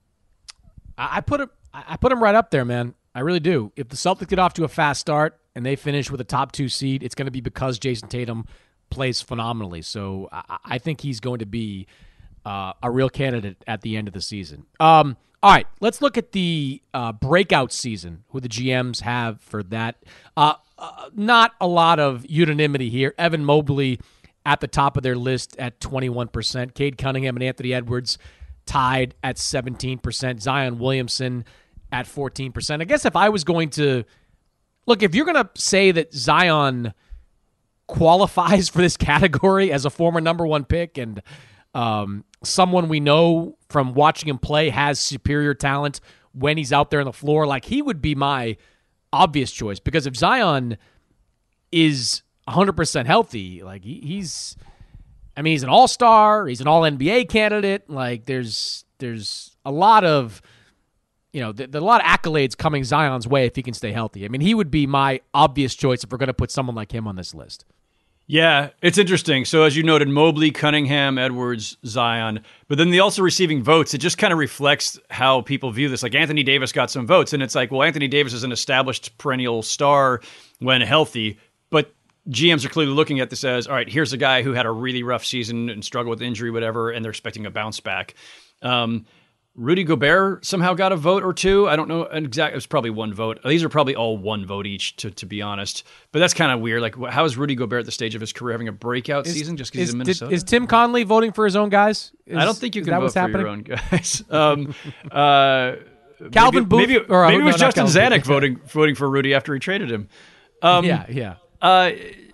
I put him. I put him right up there, man. I really do. If the Celtics get off to a fast start and they finish with a top two seed, it's going to be because Jason Tatum plays phenomenally. So I, I think he's going to be uh, a real candidate at the end of the season. Um, all right, let's look at the uh, breakout season, who the G Ms have for that. Uh, uh, not a lot of unanimity here. Evan Mobley at the top of their list at twenty-one percent. Cade Cunningham and Anthony Edwards tied at seventeen percent. Zion Williamson at fourteen percent. I guess if I was going to look, if you're going to say that Zion qualifies for this category as a former number one pick and um, someone we know from watching him play has superior talent when he's out there on the floor, like he would be my obvious choice. Because if Zion is one hundred percent healthy, like he, he's, I mean, he's an all-star, he's an all N B A candidate. Like there's, there's a lot of, you know, there's a lot of accolades coming Zion's way if he can stay healthy. I mean, he would be my obvious choice if we're going to put someone like him on this list. Yeah, it's interesting. So as you noted, Mobley, Cunningham, Edwards, Zion, but then the also receiving votes, it just kind of reflects how people view this. Like Anthony Davis got some votes, and it's like, well, Anthony Davis is an established perennial star when healthy, but G Ms are clearly looking at this as, all right, here's a guy who had a really rough season and struggled with injury, whatever, and they're expecting a bounce back. Um, Rudy Gobert somehow got a vote or two. I don't know exactly. It was probably one vote. These are probably all one vote each, to, to be honest. But that's kind of weird. Like, how is Rudy Gobert at the stage of his career having a breakout is, season just because he's in did, Minnesota? Is Tim Conley voting for his own guys? Is, I don't think you can that vote for happening? your own guys. um, uh, Calvin maybe, Booth? Maybe, or, maybe no, it was Justin Calvin Zanuck Booth. voting voting for Rudy after he traded him. Um, yeah, yeah. Uh,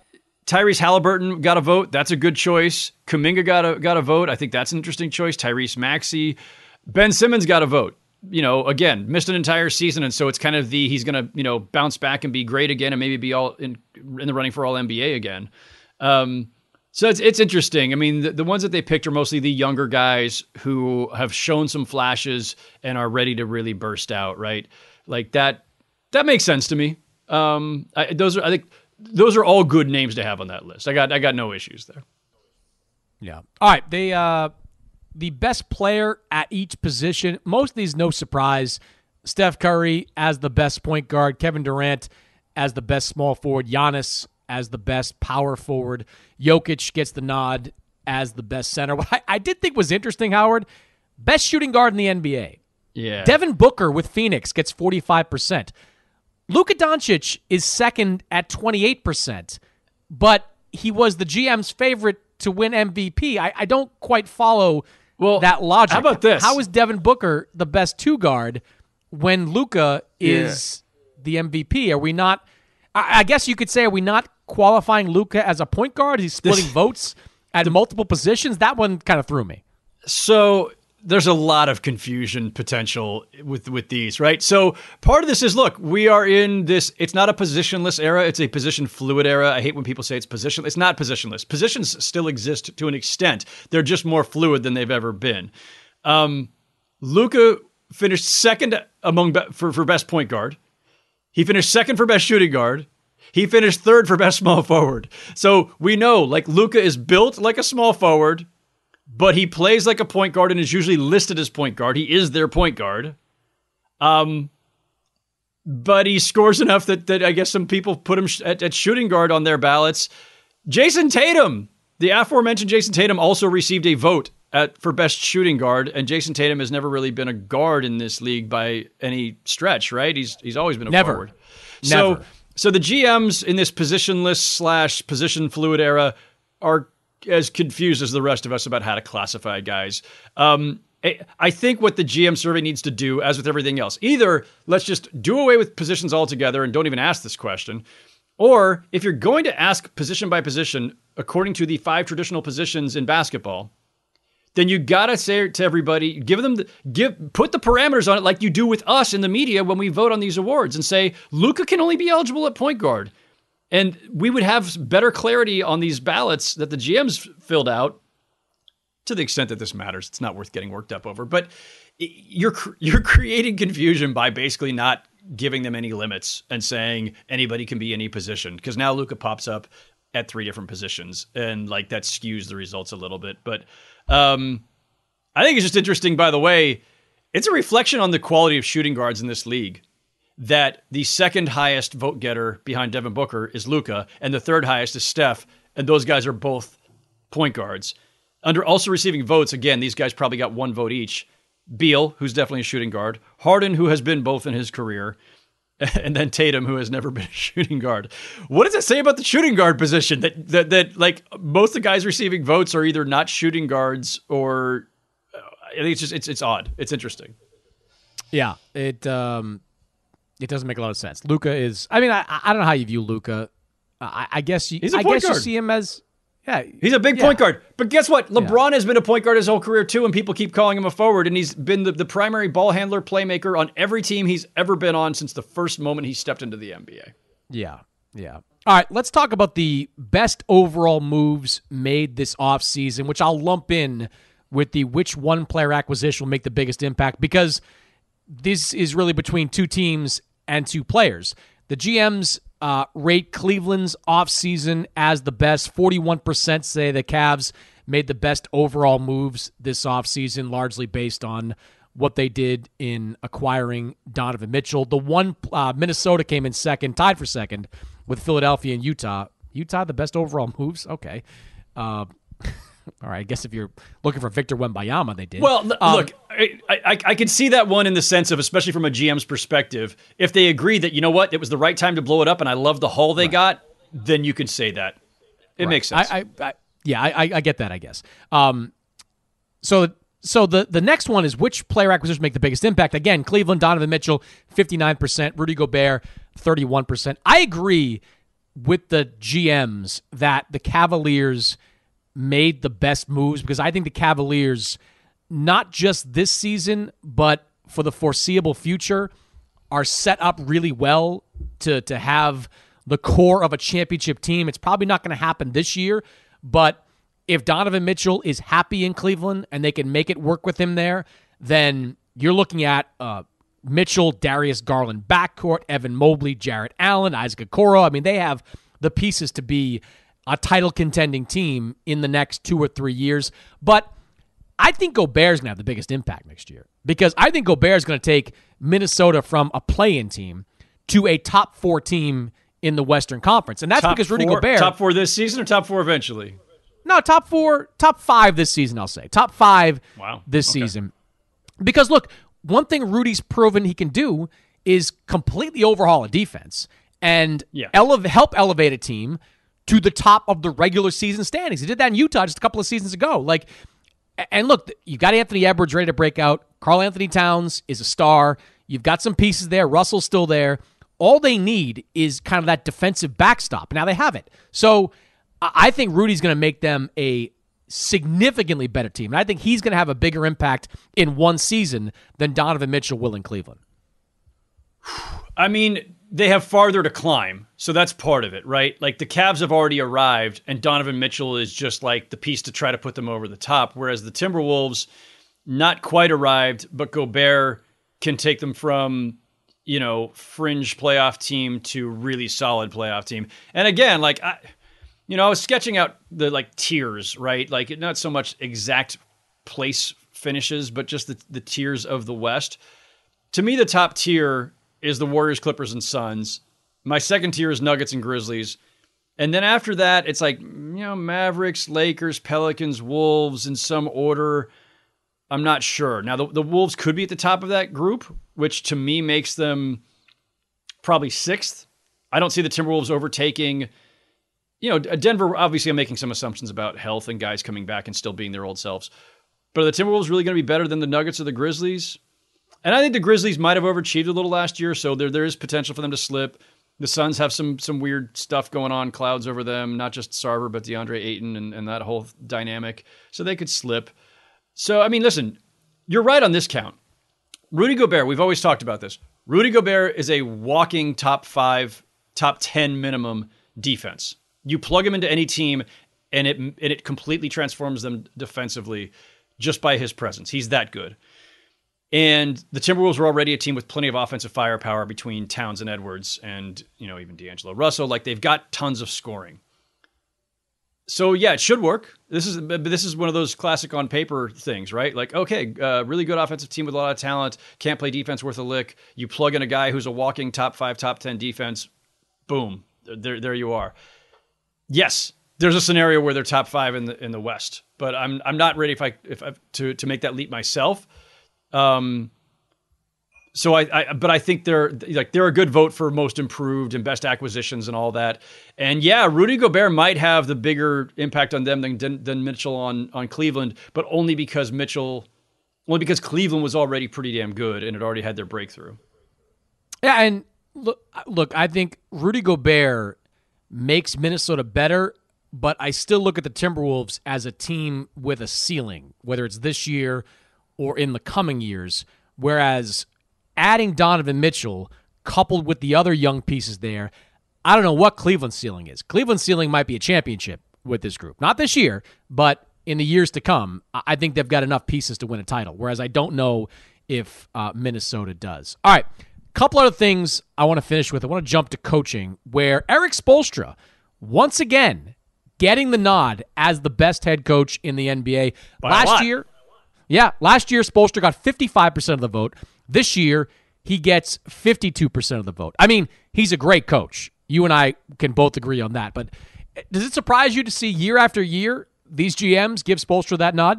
Tyrese Halliburton got a vote. That's a good choice. Kuminga got a got a vote. I think that's an interesting choice. Tyrese Maxey. Ben Simmons got a vote. You know, again, missed an entire season, and so it's kind of the he's going to, you know, bounce back and be great again and maybe be all in in the running for all N B A again. Um, so it's it's interesting. I mean, the, the ones that they picked are mostly the younger guys who have shown some flashes and are ready to really burst out, right? Like that that makes sense to me. Um, I, those are I think those are all good names to have on that list. I got I got no issues there. Yeah. All right, they uh the best player at each position, most of these, no surprise. Steph Curry as the best point guard, Kevin Durant as the best small forward, Giannis as the best power forward, Jokic gets the nod as the best center. What I, I did think was interesting, Howard, best shooting guard in the N B A. Yeah. Devin Booker with Phoenix gets forty-five percent. Luka Doncic is second at twenty-eight percent, but he was the G M's favorite to win M V P. I, I don't quite follow Well, that logic. How about this? How is Devin Booker the best two guard when Luka is yeah. the M V P? Are we not? I, I guess you could say, are we not qualifying Luka as a point guard? He's splitting this, votes at multiple positions. That one kind of threw me. So there's a lot of confusion potential with with these, right? So part of this is, look, we are in this, it's not a positionless era, it's a position fluid era. I hate when people say it's position. It's not positionless. Positions still exist to an extent. They're just more fluid than they've ever been. Um, Luka finished second among for, for best point guard. He finished second for best shooting guard. He finished third for best small forward. So we know, like, Luka is built like a small forward, but he plays like a point guard and is usually listed as point guard. He is their point guard. Um, but he scores enough that, that I guess some people put him at, at shooting guard on their ballots. Jason Tatum, the aforementioned Jason Tatum, also received a vote at for best shooting guard, and Jason Tatum has never really been a guard in this league by any stretch, right? He's he's always been a never. forward. Never. So, so the G Ms in this positionless slash position fluid era are as confused as the rest of us about how to classify guys. Um, I think what the G M survey needs to do, as with everything else, either let's just do away with positions altogether and don't even ask this question, or if you're going to ask position by position according to the five traditional positions in basketball, then you gotta say to everybody, give them the, give put the parameters on it like you do with us in the media when we vote on these awards, and say Luka can only be eligible at point guard. And we would have better clarity on these ballots that the G Ms filled out, to the extent that this matters. It's not worth getting worked up over. But you're you're creating confusion by basically not giving them any limits and saying anybody can be any position. Because now Luka pops up at three different positions, and like that skews the results a little bit. But um, I think it's just interesting, by the way, it's a reflection on the quality of shooting guards in this league, that the second highest vote getter behind Devin Booker is Luka, and the third highest is Steph, and those guys are both point guards. Under also receiving votes, again, these guys probably got one vote each. Beal, who's definitely a shooting guard, Harden, who has been both in his career, and then Tatum, who has never been a shooting guard. What does it say about the shooting guard position? That that that like most of the guys receiving votes are either not shooting guards or uh, I think it's just it's it's odd. It's interesting. Yeah, it um. It doesn't make a lot of sense. Luka is. I mean, I I don't know how you view Luka. I, I guess you. He's a I point guess guard. you see him as. Yeah, he's a big yeah. point guard. But guess what? LeBron yeah. has been a point guard his whole career too, and people keep calling him a forward. And he's been the, the primary ball handler, playmaker on every team he's ever been on since the first moment he stepped into the N B A. Yeah, yeah. All right, let's talk about the best overall moves made this offseason, which I'll lump in with the which one player acquisition will make the biggest impact, because this is really between two teams and two players. The G Ms uh, rate Cleveland's offseason as the best. forty-one percent say the Cavs made the best overall moves this offseason, largely based on what they did in acquiring Donovan Mitchell. The one uh, Minnesota came in second, tied for second with Philadelphia and Utah. Utah, the best overall moves? Okay. Uh, all right, I guess if you're looking for Victor Wembanyama, they did. Well, um, look, I, I, I can see that one in the sense of, especially from a G M's perspective, if they agree that, you know what, it was the right time to blow it up and I love the haul they right. got, then you can say that. It right. makes sense. I, I, I, yeah, I, I get that, I guess. Um, so so the, the next one is which player acquisition make the biggest impact. Again, Cleveland, Donovan Mitchell, fifty-nine percent. Rudy Gobert, thirty-one percent. I agree with the G Ms that the Cavaliers made the best moves? Because I think the Cavaliers, not just this season, but for the foreseeable future, are set up really well to, to have the core of a championship team. It's probably not going to happen this year, but if Donovan Mitchell is happy in Cleveland and they can make it work with him there, then you're looking at uh, Mitchell, Darius Garland backcourt, Evan Mobley, Jarrett Allen, Isaac Okoro. I mean, they have the pieces to be a title contending team in the next two or three years. But I think Gobert's going to have the biggest impact next year, because I think Gobert's going to take Minnesota from a play-in team to a top four team in the Western Conference. And that's top because Rudy four, Gobert... Top four this season or top four eventually? No, top four, top five this season, I'll say. Top five wow. this okay. season. Because, look, one thing Rudy's proven he can do is completely overhaul a defense and yeah. ele- help elevate a team to the top of the regular season standings. He did that in Utah just a couple of seasons ago. Like, and look, you got Anthony Edwards ready to break out. Karl Anthony Towns is a star. You've got some pieces there. Russell's still there. All they need is kind of that defensive backstop. Now they have it. So I think Rudy's going to make them a significantly better team. And I think he's going to have a bigger impact in one season than Donovan Mitchell will in Cleveland. I mean, they have farther to climb, so that's part of it, right? Like, the Cavs have already arrived, and Donovan Mitchell is just like the piece to try to put them over the top, whereas the Timberwolves, not quite arrived, but Gobert can take them from, you know, fringe playoff team to really solid playoff team. And again, like, I, you know, I was sketching out the, like, tiers, right? Like, not so much exact place finishes, but just the, the tiers of the West. To me, the top tier is the Warriors, Clippers, and Suns. My second tier is Nuggets and Grizzlies. And then after that, it's like, you know, Mavericks, Lakers, Pelicans, Wolves in some order. I'm not sure. Now, the, the Wolves could be at the top of that group, which to me makes them probably sixth. I don't see the Timberwolves overtaking, you know, Denver. Obviously, I'm making some assumptions about health and guys coming back and still being their old selves. But are the Timberwolves really going to be better than the Nuggets or the Grizzlies? And I think the Grizzlies might have overachieved a little last year, so there there is potential for them to slip. The Suns have some some weird stuff going on, clouds over them, not just Sarver, but DeAndre Ayton and, and that whole dynamic. So they could slip. So, I mean, listen, you're right on this count. Rudy Gobert, we've always talked about this. Rudy Gobert is a walking top five, top ten minimum defense. You plug him into any team, and it and it completely transforms them defensively just by his presence. He's that good. And the Timberwolves were already a team with plenty of offensive firepower between Towns and Edwards and, you know, even D'Angelo Russell. Like, they've got tons of scoring. So, yeah, it should work. This is this is one of those classic on paper things, right? Like, okay, uh, really good offensive team with a lot of talent, can't play defense worth a lick. You plug in a guy who's a walking top five, top ten defense, boom, there there you are. Yes, there's a scenario where they're top five in the in the West, but I'm I'm not ready if I if I, to to make that leap myself. Um, so I, I, but I think they're like, they're a good vote for most improved and best acquisitions and all that. And yeah, Rudy Gobert might have the bigger impact on them than, than, than Mitchell on, on Cleveland, but only because Mitchell, only because Cleveland was already pretty damn good and had already had their breakthrough. Yeah. And look, look, I think Rudy Gobert makes Minnesota better, but I still look at the Timberwolves as a team with a ceiling, whether it's this year or in the coming years, whereas adding Donovan Mitchell, coupled with the other young pieces there, I don't know what Cleveland's ceiling is. Cleveland's ceiling might be a championship with this group. Not this year, but in the years to come, I think they've got enough pieces to win a title, whereas I don't know if uh, Minnesota does. All right, couple other things I want to finish with. I want to jump to coaching, where Erik Spoelstra, once again, getting the nod as the best head coach in the N B A. By Last year... Yeah, last year Spoelstra got fifty-five percent of the vote. This year, he gets fifty-two percent of the vote. I mean, he's a great coach. You and I can both agree on that. But does it surprise you to see year after year these G Ms give Spoelstra that nod?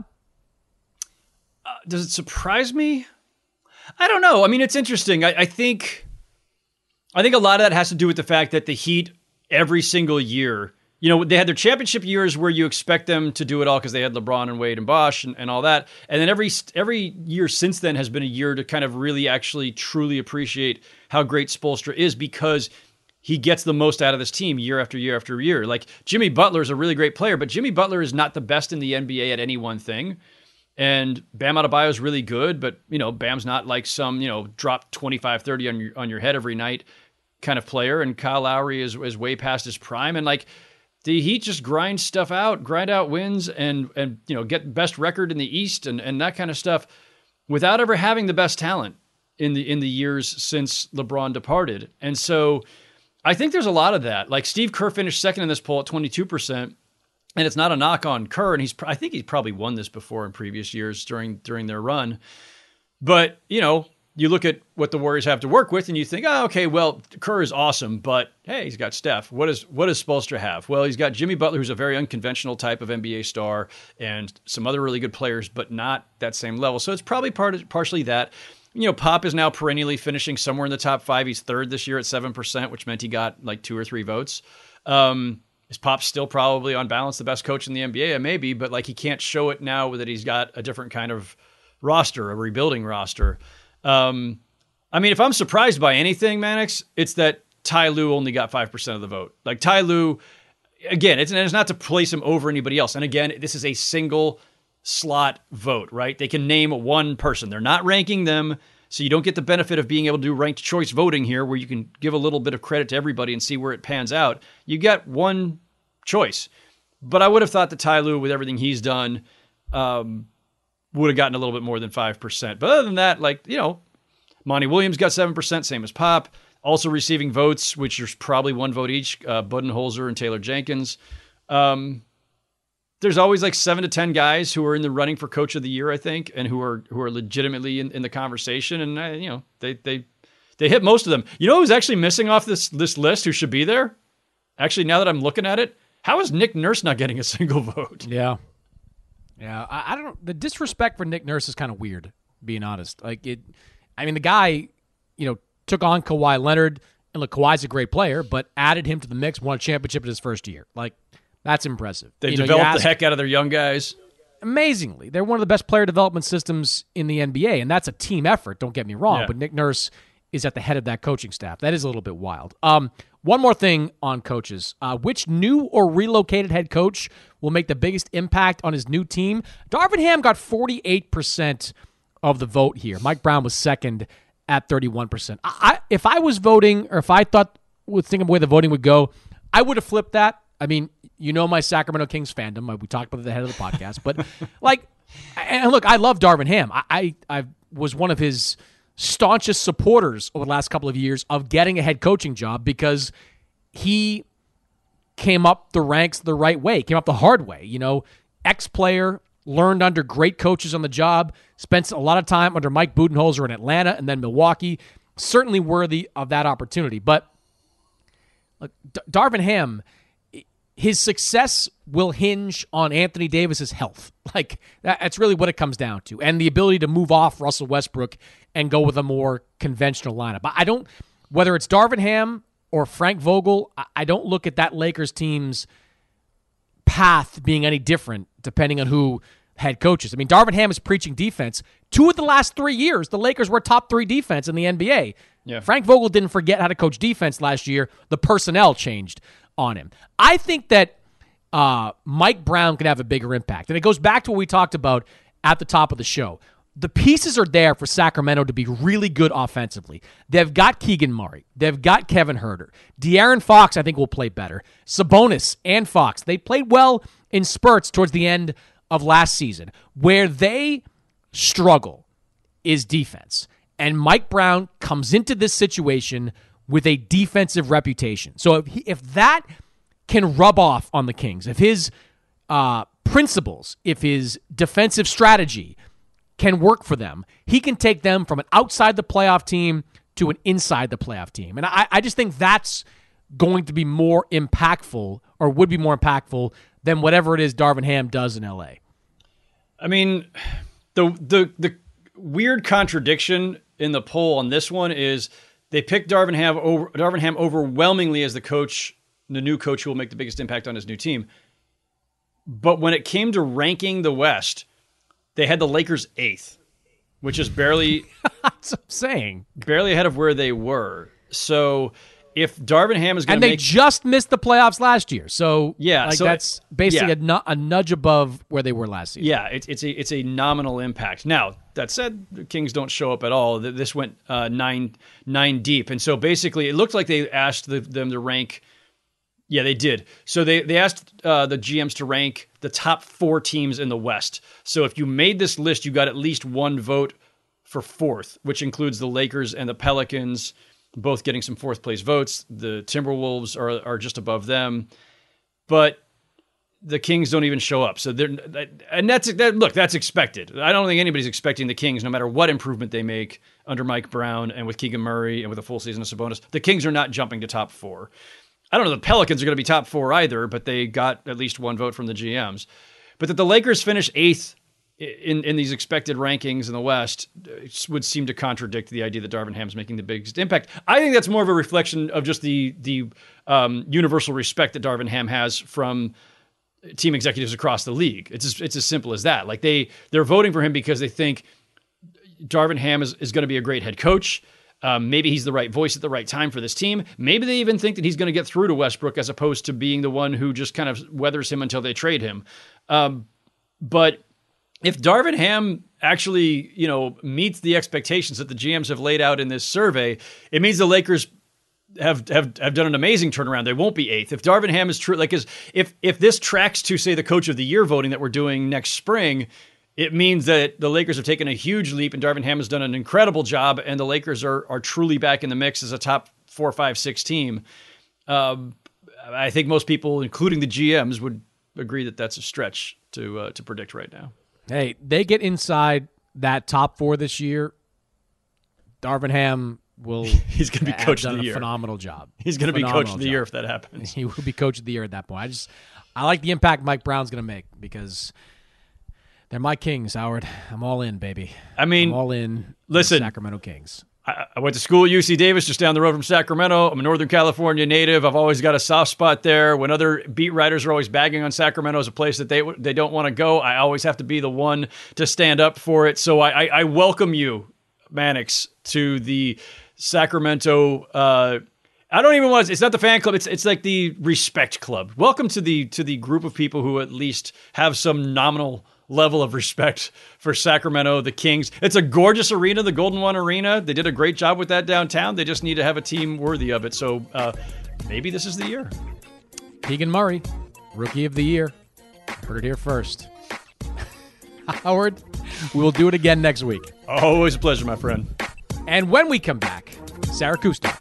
Uh, does it surprise me? I don't know. I mean, it's interesting. I, I think, I think a lot of that has to do with the fact that the Heat every single year, you know, they had their championship years where you expect them to do it all because they had LeBron and Wade and Bosh and, and all that. And then every every year since then has been a year to kind of really actually truly appreciate how great Spoelstra is, because he gets the most out of this team year after year after year. Like Jimmy Butler is a really great player, but Jimmy Butler is not the best in the N B A at any one thing. And Bam Adebayo is really good, but you know, Bam's not like some, you know, drop twenty-five, thirty on your, on your head every night kind of player. And Kyle Lowry is, is way past his prime. And like the Heat just grind stuff out, grind out wins and, and, you know, get best record in the East and, and that kind of stuff without ever having the best talent in the, in the years since LeBron departed. And so I think there's a lot of that. Like Steve Kerr finished second in this poll at twenty-two percent. And it's not a knock on Kerr, and he's I think he's probably won this before in previous years during during their run. But, you know, you look at what the Warriors have to work with, and you think, oh, okay, well, Kerr is awesome, but hey, he's got Steph. What is what does Spoelstra have? Well, he's got Jimmy Butler, who's a very unconventional type of N B A star, and some other really good players, but not that same level. So it's probably part partially that. You know, Pop is now perennially finishing somewhere in the top five. He's third this year at seven percent, which meant he got like two or three votes. Um Is Pop still probably on balance the best coach in the N B A? Maybe, but like he can't show it now that he's got a different kind of roster, a rebuilding roster. Um, I mean, if I'm surprised by anything, Mannix, it's that Ty Lue only got five percent of the vote. Like Ty Lue, again, it's, it's not to place him over anybody else. And again, this is a single slot vote, right? They can name one person. They're not ranking them. So you don't get the benefit of being able to do ranked choice voting here where you can give a little bit of credit to everybody and see where it pans out. You get one choice. But I would have thought that Ty Lue, with everything he's done, um, would have gotten a little bit more than five percent. But other than that, like, you know, Monty Williams got seven percent, same as Pop. Also receiving votes, which is probably one vote each, uh, Budenholzer and Taylor Jenkins. Um, there's always like seven to ten guys who are in the running for Coach of the Year, I think, and who are who are legitimately in, in the conversation. And uh, you know, they they they hit most of them. You know who's actually missing off this this list? Who should be there? Actually, now that I'm looking at it, how is Nick Nurse not getting a single vote? Yeah, yeah. I, I don't know. The disrespect for Nick Nurse is kind of weird, being honest. Like it. I mean, the guy, you know, took on Kawhi Leonard, and look, Kawhi's a great player, but added him to the mix, won a championship in his first year. Like. That's impressive. They've you know, developed ask, the heck out of their young guys. Amazingly. They're one of the best player development systems in the N B A, and that's a team effort, don't get me wrong, yeah. But Nick Nurse is at the head of that coaching staff. That is a little bit wild. Um, one more thing on coaches. Uh, which new or relocated head coach will make the biggest impact on his new team? Darvin Ham got forty-eight percent of the vote here. Mike Brown was second at thirty-one percent. I, I, if I was voting, or if I thought, was thinking of where the voting would go, I would have flipped that. I mean, you know my Sacramento Kings fandom. We talked about it at the head of the podcast. But, like, and look, I love Darvin Ham. I, I I was one of his staunchest supporters over the last couple of years of getting a head coaching job because he came up the ranks the right way, came up the hard way. You know, ex-player, learned under great coaches on the job, spent a lot of time under Mike Budenholzer in Atlanta and then Milwaukee. Certainly worthy of that opportunity. But look, D- Darvin Ham, his success will hinge on Anthony Davis's health. Like, that's really what it comes down to. And the ability to move off Russell Westbrook and go with a more conventional lineup. I don't, whether it's Darvin Ham or Frank Vogel, I don't look at that Lakers team's path being any different depending on who head coaches. I mean, Darvin Ham is preaching defense. Two of the last three years, the Lakers were top three defense in the N B A. Yeah. Frank Vogel didn't forget how to coach defense last year. The personnel changed on him. I think that uh, Mike Brown can have a bigger impact. And it goes back to what we talked about at the top of the show. The pieces are there for Sacramento to be really good offensively. They've got Keegan Murray. They've got Kevin Huerter. De'Aaron Fox, I think, will play better. Sabonis and Fox, they played well in spurts towards the end of last season. Where they struggle is defense. And Mike Brown comes into this situation with a defensive reputation. So if he, if that can rub off on the Kings, if his uh, principles, if his defensive strategy can work for them, he can take them from an outside the playoff team to an inside the playoff team. And I, I just think that's going to be more impactful, or would be more impactful than whatever it is Darvin Ham does in L A. I mean, the the the weird contradiction in the poll on this one is they picked Darvin Ham over Darvin Ham overwhelmingly as the coach, the new coach who will make the biggest impact on his new team. But when it came to ranking the West, they had the Lakers eighth, which is barely That's what I'm saying. barely ahead of where they were. So if Darvin Ham is going and to they make, just missed the playoffs last year, so yeah, like so that's basically yeah. a, nu- a nudge above where they were last season. Yeah, it's it's a it's a nominal impact. Now that said, the Kings don't show up at all. This went uh, nine nine deep, and so basically, it looked like they asked the, them to rank. Yeah, they did. So they they asked uh, the G Ms to rank the top four teams in the West. So if you made this list, you got at least one vote for fourth, which includes the Lakers and the Pelicans, both getting some fourth place votes. The Timberwolves are are just above them, but the Kings don't even show up. So they're and that's that. Look, that's expected. I don't think anybody's expecting the Kings, no matter what improvement they make under Mike Brown and with Keegan Murray and with a full season of Sabonis, the Kings are not jumping to top four. I don't know the Pelicans are going to be top four either, but they got at least one vote from the G Ms. But that the Lakers finish eighth in, in these expected rankings in the West would seem to contradict the idea that Darvin Ham's making the biggest impact. I think that's more of a reflection of just the the um, universal respect that Darvin Ham has from team executives across the league. It's as, it's as simple as that. Like they they're voting for him because they think Darvin Ham is, is going to be a great head coach. Um, maybe he's the right voice at the right time for this team. Maybe they even think that he's going to get through to Westbrook as opposed to being the one who just kind of weathers him until they trade him. Um, but if Darvin Ham actually, you know, meets the expectations that the G Ms have laid out in this survey, it means the Lakers have have have done an amazing turnaround. They won't be eighth. If Darvin Ham is true, like is if if this tracks to say the Coach of the Year voting that we're doing next spring, it means that the Lakers have taken a huge leap and Darvin Ham has done an incredible job, and the Lakers are are truly back in the mix as a top four, five, six team. Um, I think most people, including the G Ms, would agree that that's a stretch to uh, to predict right now. Hey, they get inside that top four this year, Darvin Ham will he's going to be coach of the year. A phenomenal job. He's going to be coach of the job. year if that happens. He will be coach of the year at that point. I just I like the impact Mike Brown's going to make because they're my Kings, Howard. I'm all in, baby. I mean, I'm all in. Listen, Sacramento Kings. I, I went to school at U C Davis, just down the road from Sacramento. I'm a Northern California native. I've always got a soft spot there. When other beat writers are always bagging on Sacramento as a place that they they don't want to go, I always have to be the one to stand up for it. So I, I, I welcome you, Mannix, to the Sacramento. Uh, I don't even want to, it's not the fan club. It's it's like the respect club. Welcome to the to the group of people who at least have some nominal level of respect for Sacramento, the Kings. It's a gorgeous arena, the Golden One Arena. They did a great job with that downtown. They just need to have a team worthy of it. So uh, maybe this is the year. Keegan Murray, Rookie of the Year. Heard it here first. Howard, we will do it again next week. Always a pleasure, my friend. And when we come back, Sarah Kustok.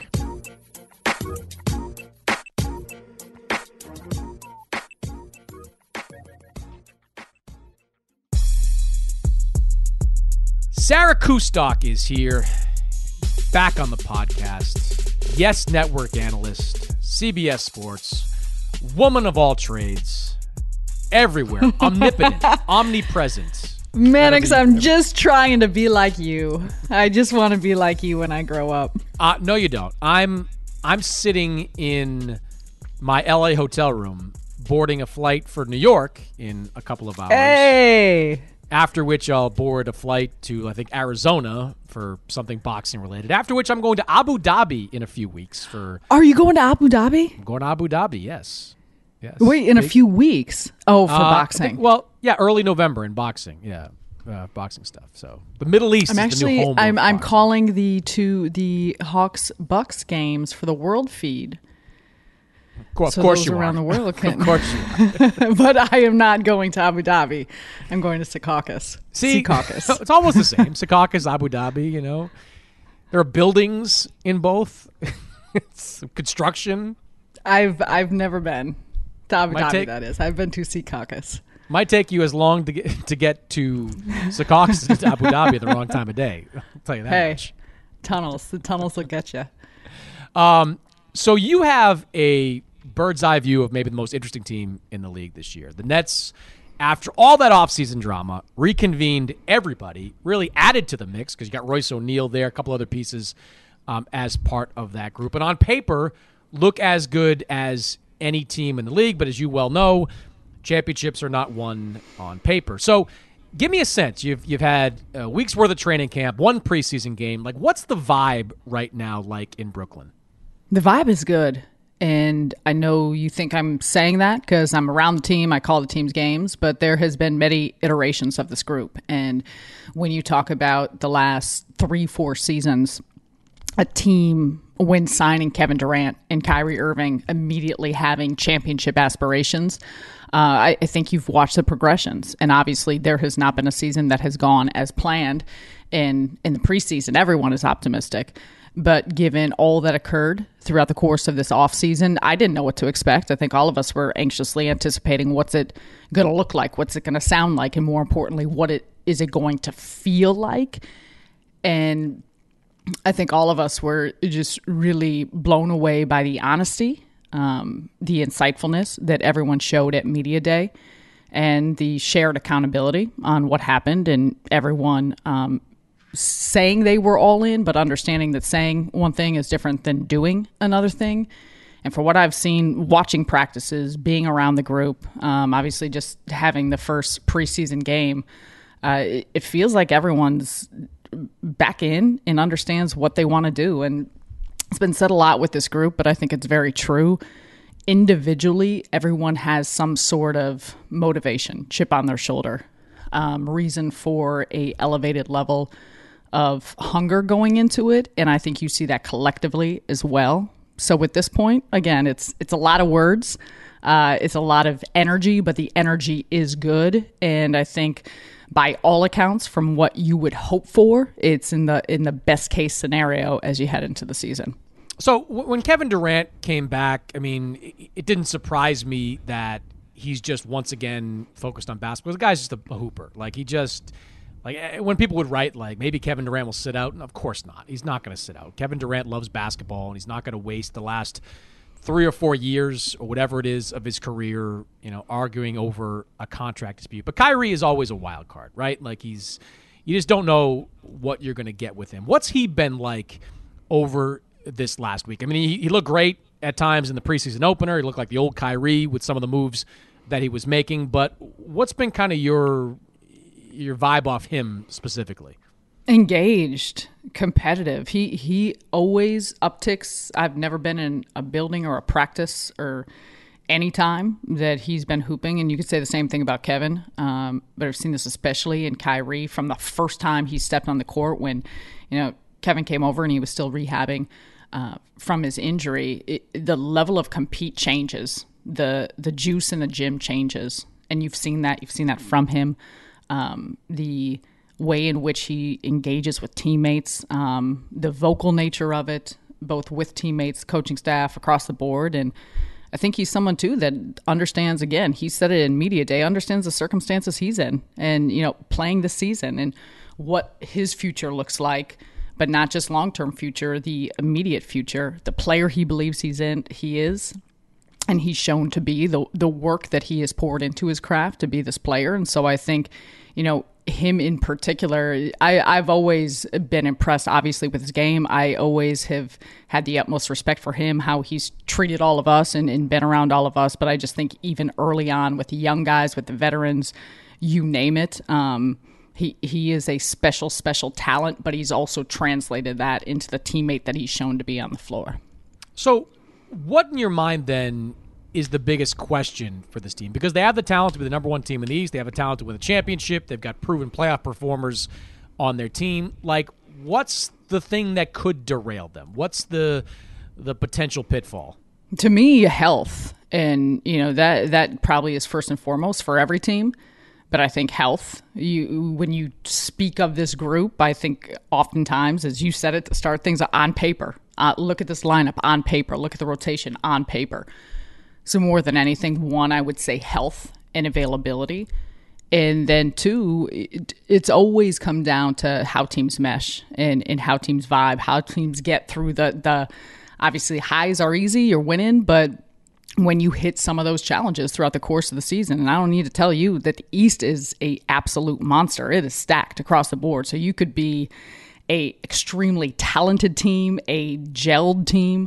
Sarah Kustok is here, back on the podcast. Yes Network analyst, C B S Sports, woman of all trades, everywhere, omnipotent, omnipresent. Mannix, I'm just trying to be like you. I just want to be like you when I grow up. Uh, no, you don't. I'm I'm sitting in my L A hotel room, boarding a flight for New York in a couple of hours. Hey! After which I'll board a flight to, I think, Arizona for something boxing related. After which I'm going to Abu Dhabi in a few weeks for... Are you going to Abu Dhabi? I'm going to Abu Dhabi, yes. yes. Wait, in Big, a few weeks? Oh, for uh, boxing. Think, well, yeah, early November in boxing, yeah. Uh, boxing stuff. So the Middle East I'm is actually, the new home I'm, of I'm boxing. calling the two, the Hawks-Bucks games for the World Feed. Of so course those you around are. the world can. Of course you are. But I am not going to Abu Dhabi. I'm going to Secaucus. See, Secaucus. It's almost the same. Secaucus, Abu Dhabi, you know. There are buildings in both. It's construction. I've I've never been to Abu Might Dhabi, take, that is. I've been to Secaucus. Might take you as long to get to get to Secaucus as to Abu Dhabi at the wrong time of day. I'll tell you that hey, much. Tunnels. The tunnels will get you. Um, so you have a bird's eye view of maybe the most interesting team in the league this year. The Nets, after all that offseason drama, reconvened everybody, really added to the mix because you got Royce O'Neal there, a couple other pieces um, as part of that group. And on paper, look as good as any team in the league. But as you well know, championships are not won on paper. So give me a sense. You've you've had a week's worth of training camp, one preseason game. Like, what's the vibe right now like in Brooklyn? The vibe is good. And I know you think I'm saying that because I'm around the team, I call the team's games, but there has been many iterations of this group. And when you talk about the last three, four seasons, a team when signing Kevin Durant and Kyrie Irving immediately having championship aspirations, uh, I, I think you've watched the progressions. And obviously there has not been a season that has gone as planned. And in the preseason, everyone is optimistic. But given all that occurred throughout the course of this offseason, I didn't know what to expect. I think all of us were anxiously anticipating what's it going to look like, what's it going to sound like, and more importantly, what it is it going to feel like. And I think all of us were just really blown away by the honesty, um, the insightfulness that everyone showed at Media Day, and the shared accountability on what happened, and everyone um, saying they were all in, but understanding that saying one thing is different than doing another thing. And for what I've seen, watching practices, being around the group, um, obviously just having the first preseason game, uh, it, it feels like everyone's back in and understands what they want to do. And it's been said a lot with this group, but I think it's very true. Individually, everyone has some sort of motivation, chip on their shoulder, um, reason for a elevated level of hunger going into it, and I think you see that collectively as well. So at this point, again, it's it's a lot of words, uh, it's a lot of energy, but the energy is good, and I think by all accounts, from what you would hope for, it's in the in the best case scenario as you head into the season. So w- when Kevin Durant came back, I mean, it, it didn't surprise me that he's just once again focused on basketball. The guy's just a, a hooper. Like he just. Like when people would write, like, maybe Kevin Durant will sit out, of course not. He's not going to sit out. Kevin Durant loves basketball, and he's not going to waste the last three or four years or whatever it is of his career, you know, arguing over a contract dispute. But Kyrie is always a wild card, right? Like he's, you just don't know what you're going to get with him. What's he been like over this last week? I mean, he, he looked great at times in the preseason opener. He looked like the old Kyrie with some of the moves that he was making. But what's been kind of your your vibe off him specifically? Engaged, competitive. He he always upticks. I've never been in a building or a practice or any time that he's been hooping, and you could say the same thing about Kevin. Um, but I've seen this especially in Kyrie from the first time he stepped on the court when, you know, Kevin came over and he was still rehabbing uh, from his injury. It, the level of compete changes. The the juice in the gym changes, and you've seen that. You've seen that from him. Um, the way in which he engages with teammates, um, the vocal nature of it, both with teammates, coaching staff, across the board. And I think he's someone, too, that understands, again, he said it in Media Day, understands the circumstances he's in and, you know, playing the season and what his future looks like, but not just long-term future, the immediate future, the player he believes he's in, he is. And he's shown to be the the work that he has poured into his craft to be this player. And so I think, you know, him in particular, I, I've always been impressed, obviously, with his game. I always have had the utmost respect for him, how he's treated all of us and, and been around all of us. But I just think even early on with the young guys, with the veterans, you name it, um, he, he is a special, special talent, but he's also translated that into the teammate that he's shown to be on the floor. So what in your mind then is the biggest question for this team? Because they have the talent to be the number one team in the East. They have a talent to win a championship. They've got proven playoff performers on their team. Like, what's the thing that could derail them? What's the the potential pitfall? To me, health. And, you know, that that probably is first and foremost for every team. But I think health, you when you speak of this group, I think oftentimes, as you said at the start, things are on paper. Uh, look at this lineup on paper. Look at the rotation on paper. So more than anything, one, I would say health and availability. And then two, it, it's always come down to how teams mesh and, and how teams vibe, how teams get through the, the, obviously highs are easy, you're winning, but when you hit some of those challenges throughout the course of the season, and I don't need to tell you that the East is a absolute monster. It is stacked across the board. So you could be a extremely talented team, a gelled team,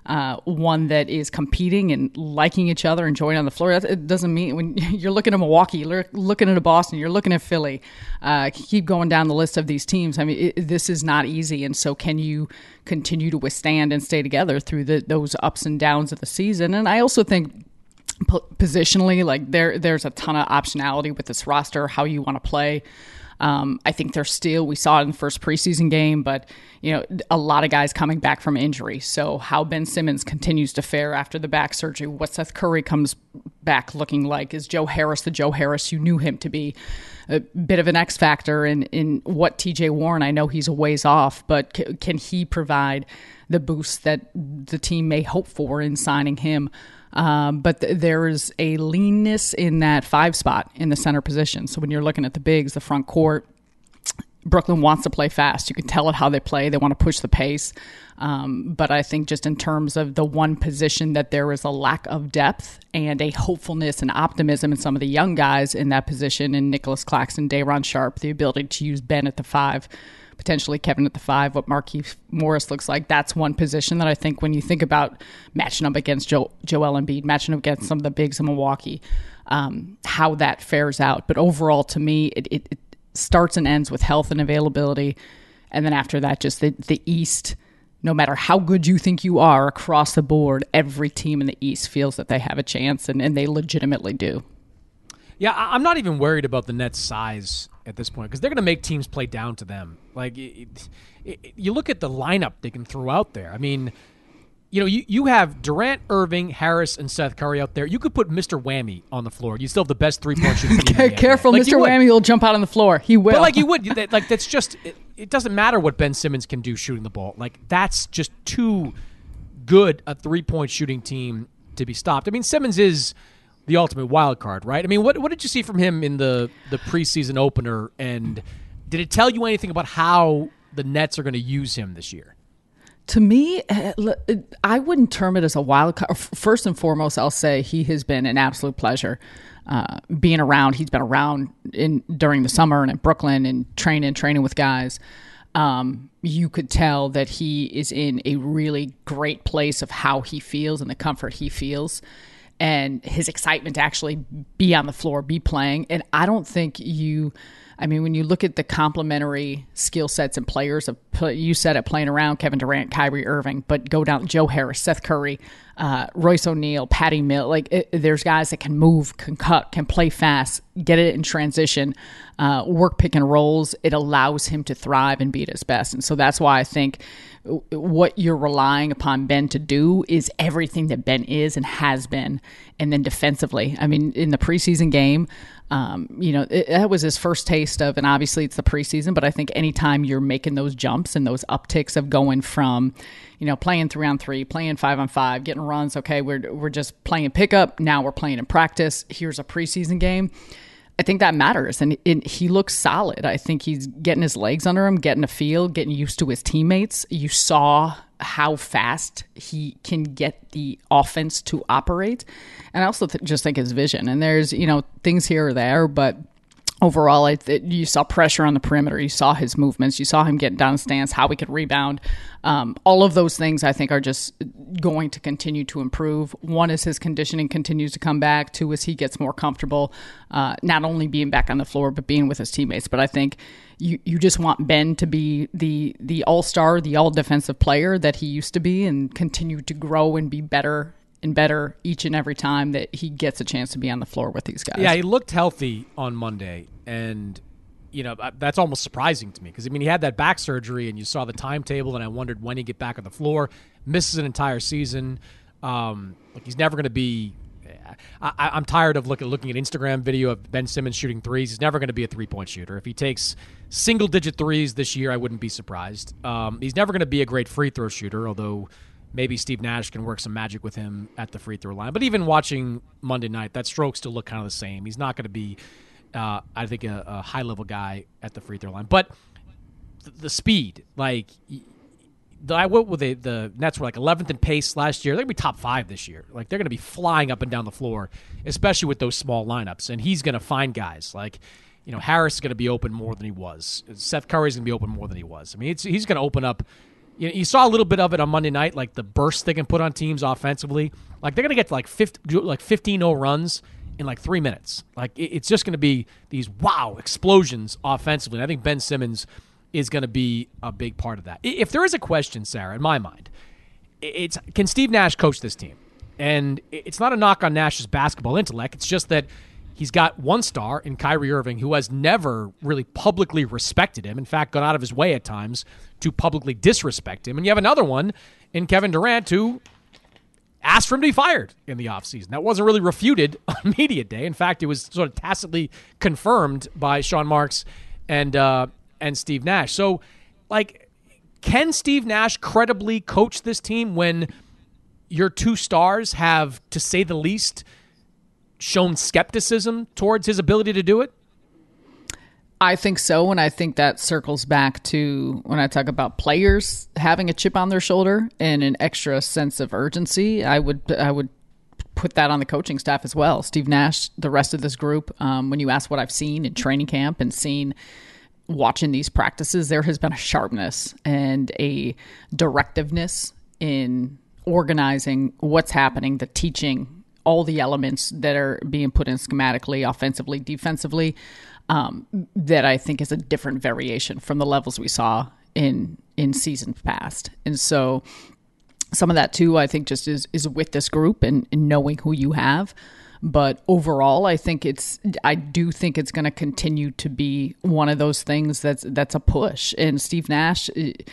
uh, one that is competing and liking each other, enjoying on the floor. That, it doesn't mean when you're looking at Milwaukee, you're looking at Boston, you're looking at Philly, uh, keep going down the list of these teams. I mean, it, this is not easy. And so can you continue to withstand and stay together through the, those ups and downs of the season? And I also think positionally, like there, there's a ton of optionality with this roster, how you want to play. Um, I think there's still, we saw it in the first preseason game, but, you know, a lot of guys coming back from injury. So how Ben Simmons continues to fare after the back surgery, what Seth Curry comes back looking like. Is Joe Harris the Joe Harris you knew him to be? A bit of an X factor in, in what T J Warren, I know he's a ways off, but c- can he provide the boost that the team may hope for in signing him? Um, but th- there is a leanness in that five spot in the center position. So when you're looking at the bigs, the front court, Brooklyn wants to play fast. You can tell it how they play. They want to push the pace. Um, but I think just in terms of the one position that there is a lack of depth and a hopefulness and optimism in some of the young guys in that position, in Nicholas Claxton, Day'Ron Sharpe, the ability to use Ben at the five, potentially Kevin at the five, what Markieff Morris looks like. That's one position that I think when you think about matching up against Joe, Joel Embiid, matching up against some of the bigs in Milwaukee, um, how that fares out. But overall, to me, it, it, it starts and ends with health and availability. And then after that, just the, the East, no matter how good you think you are across the board, every team in the East feels that they have a chance, and, and they legitimately do. Yeah, I'm not even worried about the Nets' size at this point because they're going to make teams play down to them. Like, it, it, it, you look at the lineup they can throw out there. I mean, you know, you, you have Durant, Irving, Harris, and Seth Curry out there. You could put Mister Whammy on the floor. You still have the best three-point shooting team in the Careful, like Mister Whammy will jump out on the floor. He will. But like you would, like that's just. It, it doesn't matter what Ben Simmons can do shooting the ball. Like that's just too good a three-point shooting team to be stopped. I mean, Simmons is the ultimate wild card, right? I mean, what what did you see from him in the the preseason opener, and did it tell you anything about how the Nets are going to use him this year? To me, I wouldn't term it as a wild card. First and foremost, I'll say he has been an absolute pleasure uh, being around. He's been around in during the summer and in Brooklyn and training, training with guys. Um, you could tell that he is in a really great place of how he feels and the comfort he feels, and his excitement to actually be on the floor, be playing. And I don't think you... I mean, when you look at the complementary skill sets and players, of you said it, playing around Kevin Durant, Kyrie Irving, but go down Joe Harris, Seth Curry, uh, Royce O'Neal, Patty Mills. Like, it, there's guys that can move, can cut, can play fast, get it in transition, uh, work pick and rolls. It allows him to thrive and be at his best. And so that's why I think what you're relying upon Ben to do is everything that Ben is and has been. And then defensively, I mean, in the preseason game, Um, you know, it, that was his first taste of, and obviously it's the preseason, but I think anytime you're making those jumps and those upticks of going from, you know, playing three on three, playing five on five, getting runs, okay, we're we're just playing pickup, now we're playing in practice, here's a preseason game. I think that matters, and it, he looks solid. I think he's getting his legs under him, getting a feel, getting used to his teammates. You saw how fast he can get the offense to operate. And I also th- just think his vision. And there's, you know, things here or there, but overall, I th- you saw pressure on the perimeter. You saw his movements. You saw him getting down the stance, how he could rebound. Um, all of those things, I think, are just going to continue to improve. One is his conditioning continues to come back. Two is he gets more comfortable, uh, not only being back on the floor, but being with his teammates. But I think you, you just want Ben to be the the all-star, the all-defensive player that he used to be, and continue to grow and be better and better each and every time that he gets a chance to be on the floor with these guys. Yeah, he looked healthy on Monday, and you know that's almost surprising to me because I mean he had that back surgery, and you saw the timetable, and I wondered when he'd get back on the floor. Misses an entire season. Um, like he's never going to be. I, I'm tired of looking looking at Instagram video of Ben Simmons shooting threes. He's never going to be a three point shooter. If he takes single digit threes this year, I wouldn't be surprised. Um, he's never going to be a great free throw shooter, although maybe Steve Nash can work some magic with him at the free throw line. But even watching Monday night, that stroke still look kind of the same. He's not going to be, uh, I think, a, a high-level guy at the free throw line. But th- the speed, like, the, I went with the, the Nets were like eleventh in pace last year. They're going to be top five this year. Like, they're going to be flying up and down the floor, especially with those small lineups. And he's going to find guys. Like, you know, Harris is going to be open more than he was. Seth Curry is going to be open more than he was. I mean, it's, he's going to open up You know, you saw a little bit of it on Monday night, like the bursts they can put on teams offensively. Like they're going to get to like fifty, like fifteen oh runs in like three minutes. Like it's just going to be these wow explosions offensively. And I think Ben Simmons is going to be a big part of that. If there is a question, Sarah, in my mind, it's can Steve Nash coach this team? And it's not a knock on Nash's basketball intellect. It's just that he's got one star in Kyrie Irving who has never really publicly respected him. In fact, gone out of his way at times to publicly disrespect him. And you have another one in Kevin Durant who asked for him to be fired in the offseason. That wasn't really refuted on media day. In fact, it was sort of tacitly confirmed by Sean Marks and uh, and Steve Nash. So, like, can Steve Nash credibly coach this team when your two stars have, to say the least, shown skepticism towards his ability to do it? I think so, and I think that circles back to when I talk about players having a chip on their shoulder and an extra sense of urgency. I would I would put that on the coaching staff as well. Steve Nash, the rest of this group, um, when you ask what I've seen in training camp and seen watching these practices, there has been a sharpness and a directiveness in organizing what's happening, the teaching, all the elements that are being put in schematically, offensively, defensively, um, that I think is a different variation from the levels we saw in in seasons past. And so some of that, too, I think just is, is with this group and, and knowing who you have. But overall, I think it's I do think it's going to continue to be one of those things that's that's a push. And Steve Nash,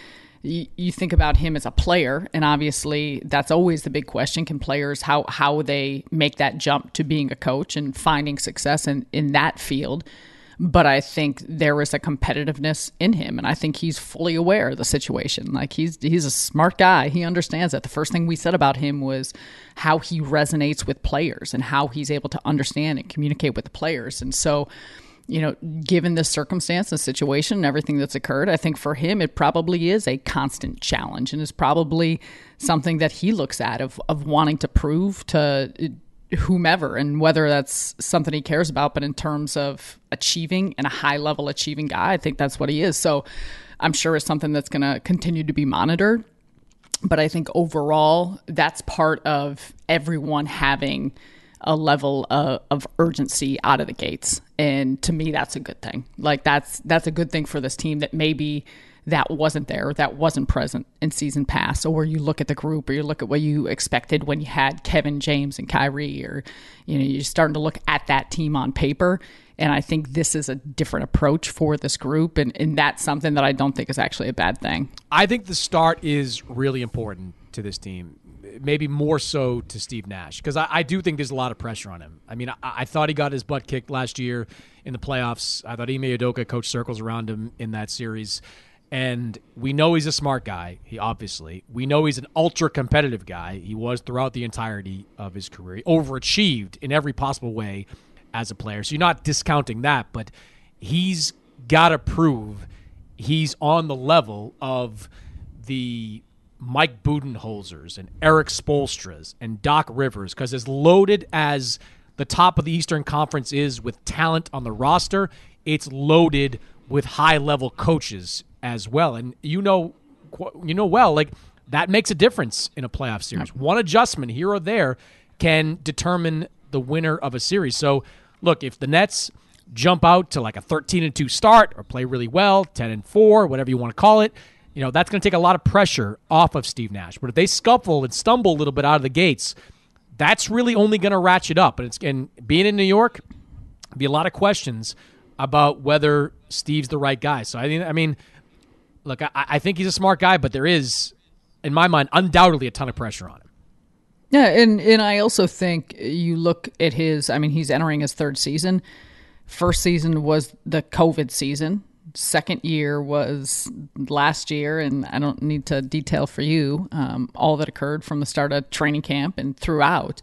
you think about him as a player, and obviously that's always the big question. Can players, how how they make that jump to being a coach and finding success in, in that field? But I think there is a competitiveness in him, and I think he's fully aware of the situation. Like he's he's a smart guy. He understands that. The first thing we said about him was how he resonates with players and how he's able to understand and communicate with the players. And so, you know, given this circumstance and situation and everything that's occurred, I think for him it probably is a constant challenge and is probably something that he looks at of of wanting to prove to whomever, and whether that's something he cares about, but in terms of achieving and a high level achieving guy, I think that's what he is. So I'm sure it's something that's going to continue to be monitored. But I think overall, that's part of everyone having a level of, of urgency out of the gates. And to me, that's a good thing. Like that's, that's a good thing for this team that maybe that wasn't there, or that wasn't present in season past, or you look at the group, or you look at what you expected when you had Kevin James and Kyrie, or, you know, you're starting to look at that team on paper. And I think this is a different approach for this group. And, and that's something that I don't think is actually a bad thing. I think the start is really important to this team, maybe more so to Steve Nash, because I, I do think there's a lot of pressure on him. I mean, I, I thought he got his butt kicked last year in the playoffs. I thought Ime Udoka coached circles around him in that series. And we know he's a smart guy, he obviously. We know he's an ultra-competitive guy. He was throughout the entirety of his career. He overachieved in every possible way as a player. So you're not discounting that, but he's got to prove he's on the level of the Mike Budenholzers and Eric Spoelstras and Doc Rivers, because as loaded as the top of the Eastern Conference is with talent on the roster, it's loaded with high-level coaches as well. And you know you know well, like that makes a difference in a playoff series. One adjustment here or there can determine the winner of a series. So, look, if the Nets jump out to like a thirteen and two start or play really well, ten and four, whatever you want to call it, you know, that's going to take a lot of pressure off of Steve Nash. But if they scuffle and stumble a little bit out of the gates, that's really only going to ratchet up. And it's and being in New York, be a lot of questions about whether Steve's the right guy. So I mean, I mean, look, I, I think he's a smart guy, but there is, in my mind, undoubtedly a ton of pressure on him. Yeah, and, and I also think you look at his, I mean, he's entering his third season. First season was the COVID season. Second year was last year, and I don't need to detail for you um, all that occurred from the start of training camp and throughout.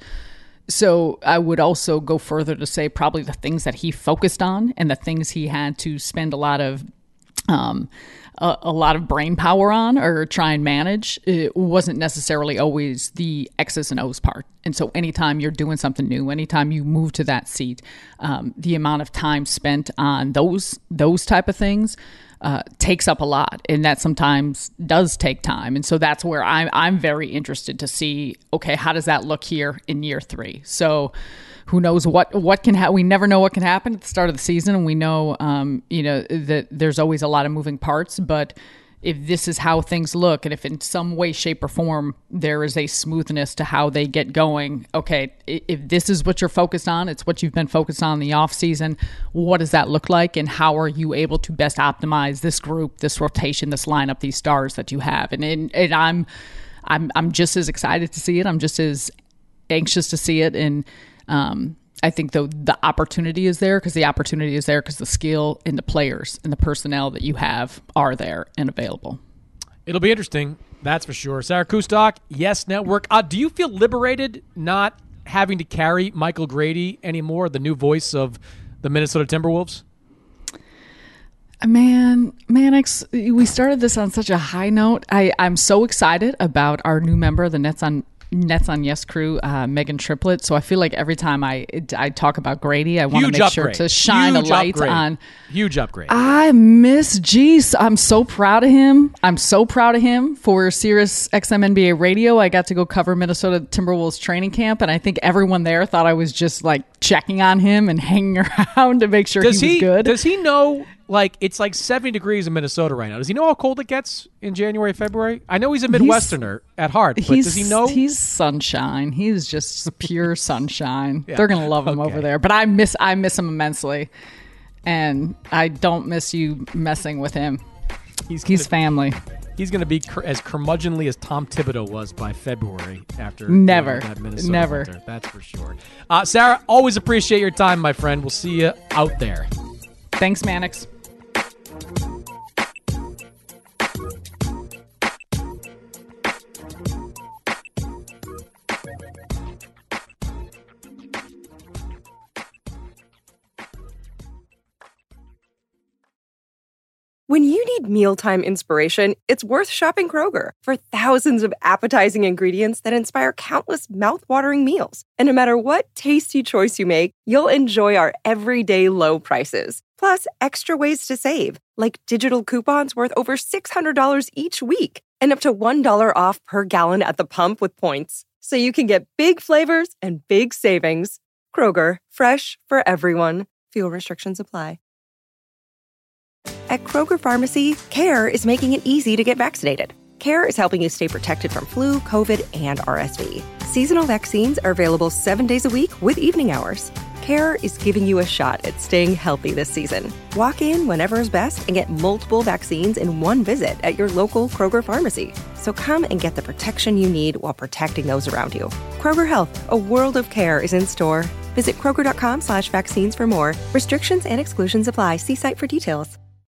So I would also go further to say probably the things that he focused on and the things he had to spend a lot of um, a, a lot of brain power on or try and manage, it wasn't necessarily always the X's and O's part. And so anytime you're doing something new, anytime you move to that seat, um, the amount of time spent on those those type of things uh, takes up a lot, and that sometimes does take time. And so that's where I'm I'm very interested to see, okay, how does that look here in year three? So who knows what what can happen? We never know what can happen at the start of the season, and we know um, you know that there's always a lot of moving parts, but if this is how things look, and if in some way, shape, or form there is a smoothness to how they get going, okay, if this is what you're focused on, it's what you've been focused on in the off season, what does that look like, and how are you able to best optimize this group, this rotation, this lineup, these stars that you have? And and, and I'm I'm I'm just as excited to see it. I'm just as anxious to see it, and um, I think the the opportunity is there because the opportunity is there because the skill and the players and the personnel that you have are there and available. It'll be interesting, that's for sure. Sarah Kustok, Yes Network. Uh, do you feel liberated not having to carry Michael Grady anymore, the new voice of the Minnesota Timberwolves? Man, Mannix, we started this on such a high note. I, I'm so excited about our new member, the Nets on Nets on Yes crew, uh, Megan Triplett. So I feel like every time I I talk about Grady, I want to make upgrade. sure to shine Huge a light upgrade. on. Huge upgrade. I miss G. I'm so proud of him. I'm so proud of him for Sirius X M N B A Radio. I got to go cover Minnesota Timberwolves training camp, and I think everyone there thought I was just like checking on him and hanging around to make sure does he was he, good. Does he know, like, it's like seventy degrees in Minnesota right now. Does he know how cold it gets in January, February? I know he's a Midwesterner he's, at heart, but does he know? He's sunshine. He's just pure sunshine. Yeah. They're going to love him Okay. over there. But I miss I miss him immensely. And I don't miss you messing with him. He's, He's gonna, family. He's going to be cur- as curmudgeonly as Tom Thibodeau was by February after Never. you know, that Minnesota Never. winter. That's for sure. Uh, Sarah, always appreciate your time, my friend. We'll see you out there. Thanks, Mannix. When you need mealtime inspiration, it's worth shopping Kroger for thousands of appetizing ingredients that inspire countless mouthwatering meals. And no matter what tasty choice you make, you'll enjoy our everyday low prices. Plus, extra ways to save, like digital coupons worth over six hundred dollars each week and up to one dollar off per gallon at the pump with points. So you can get big flavors and big savings. Kroger, fresh for everyone. Fuel restrictions apply. At Kroger Pharmacy, CARE is making it easy to get vaccinated. CARE is helping you stay protected from flu, COVID, and R S V. Seasonal vaccines are available seven days a week with evening hours. CARE is giving you a shot at staying healthy this season. Walk in whenever is best and get multiple vaccines in one visit at your local Kroger Pharmacy. So come and get the protection you need while protecting those around you. Kroger Health, a world of care is in store. Visit Kroger.com slash vaccines for more. Restrictions and exclusions apply. See site for details.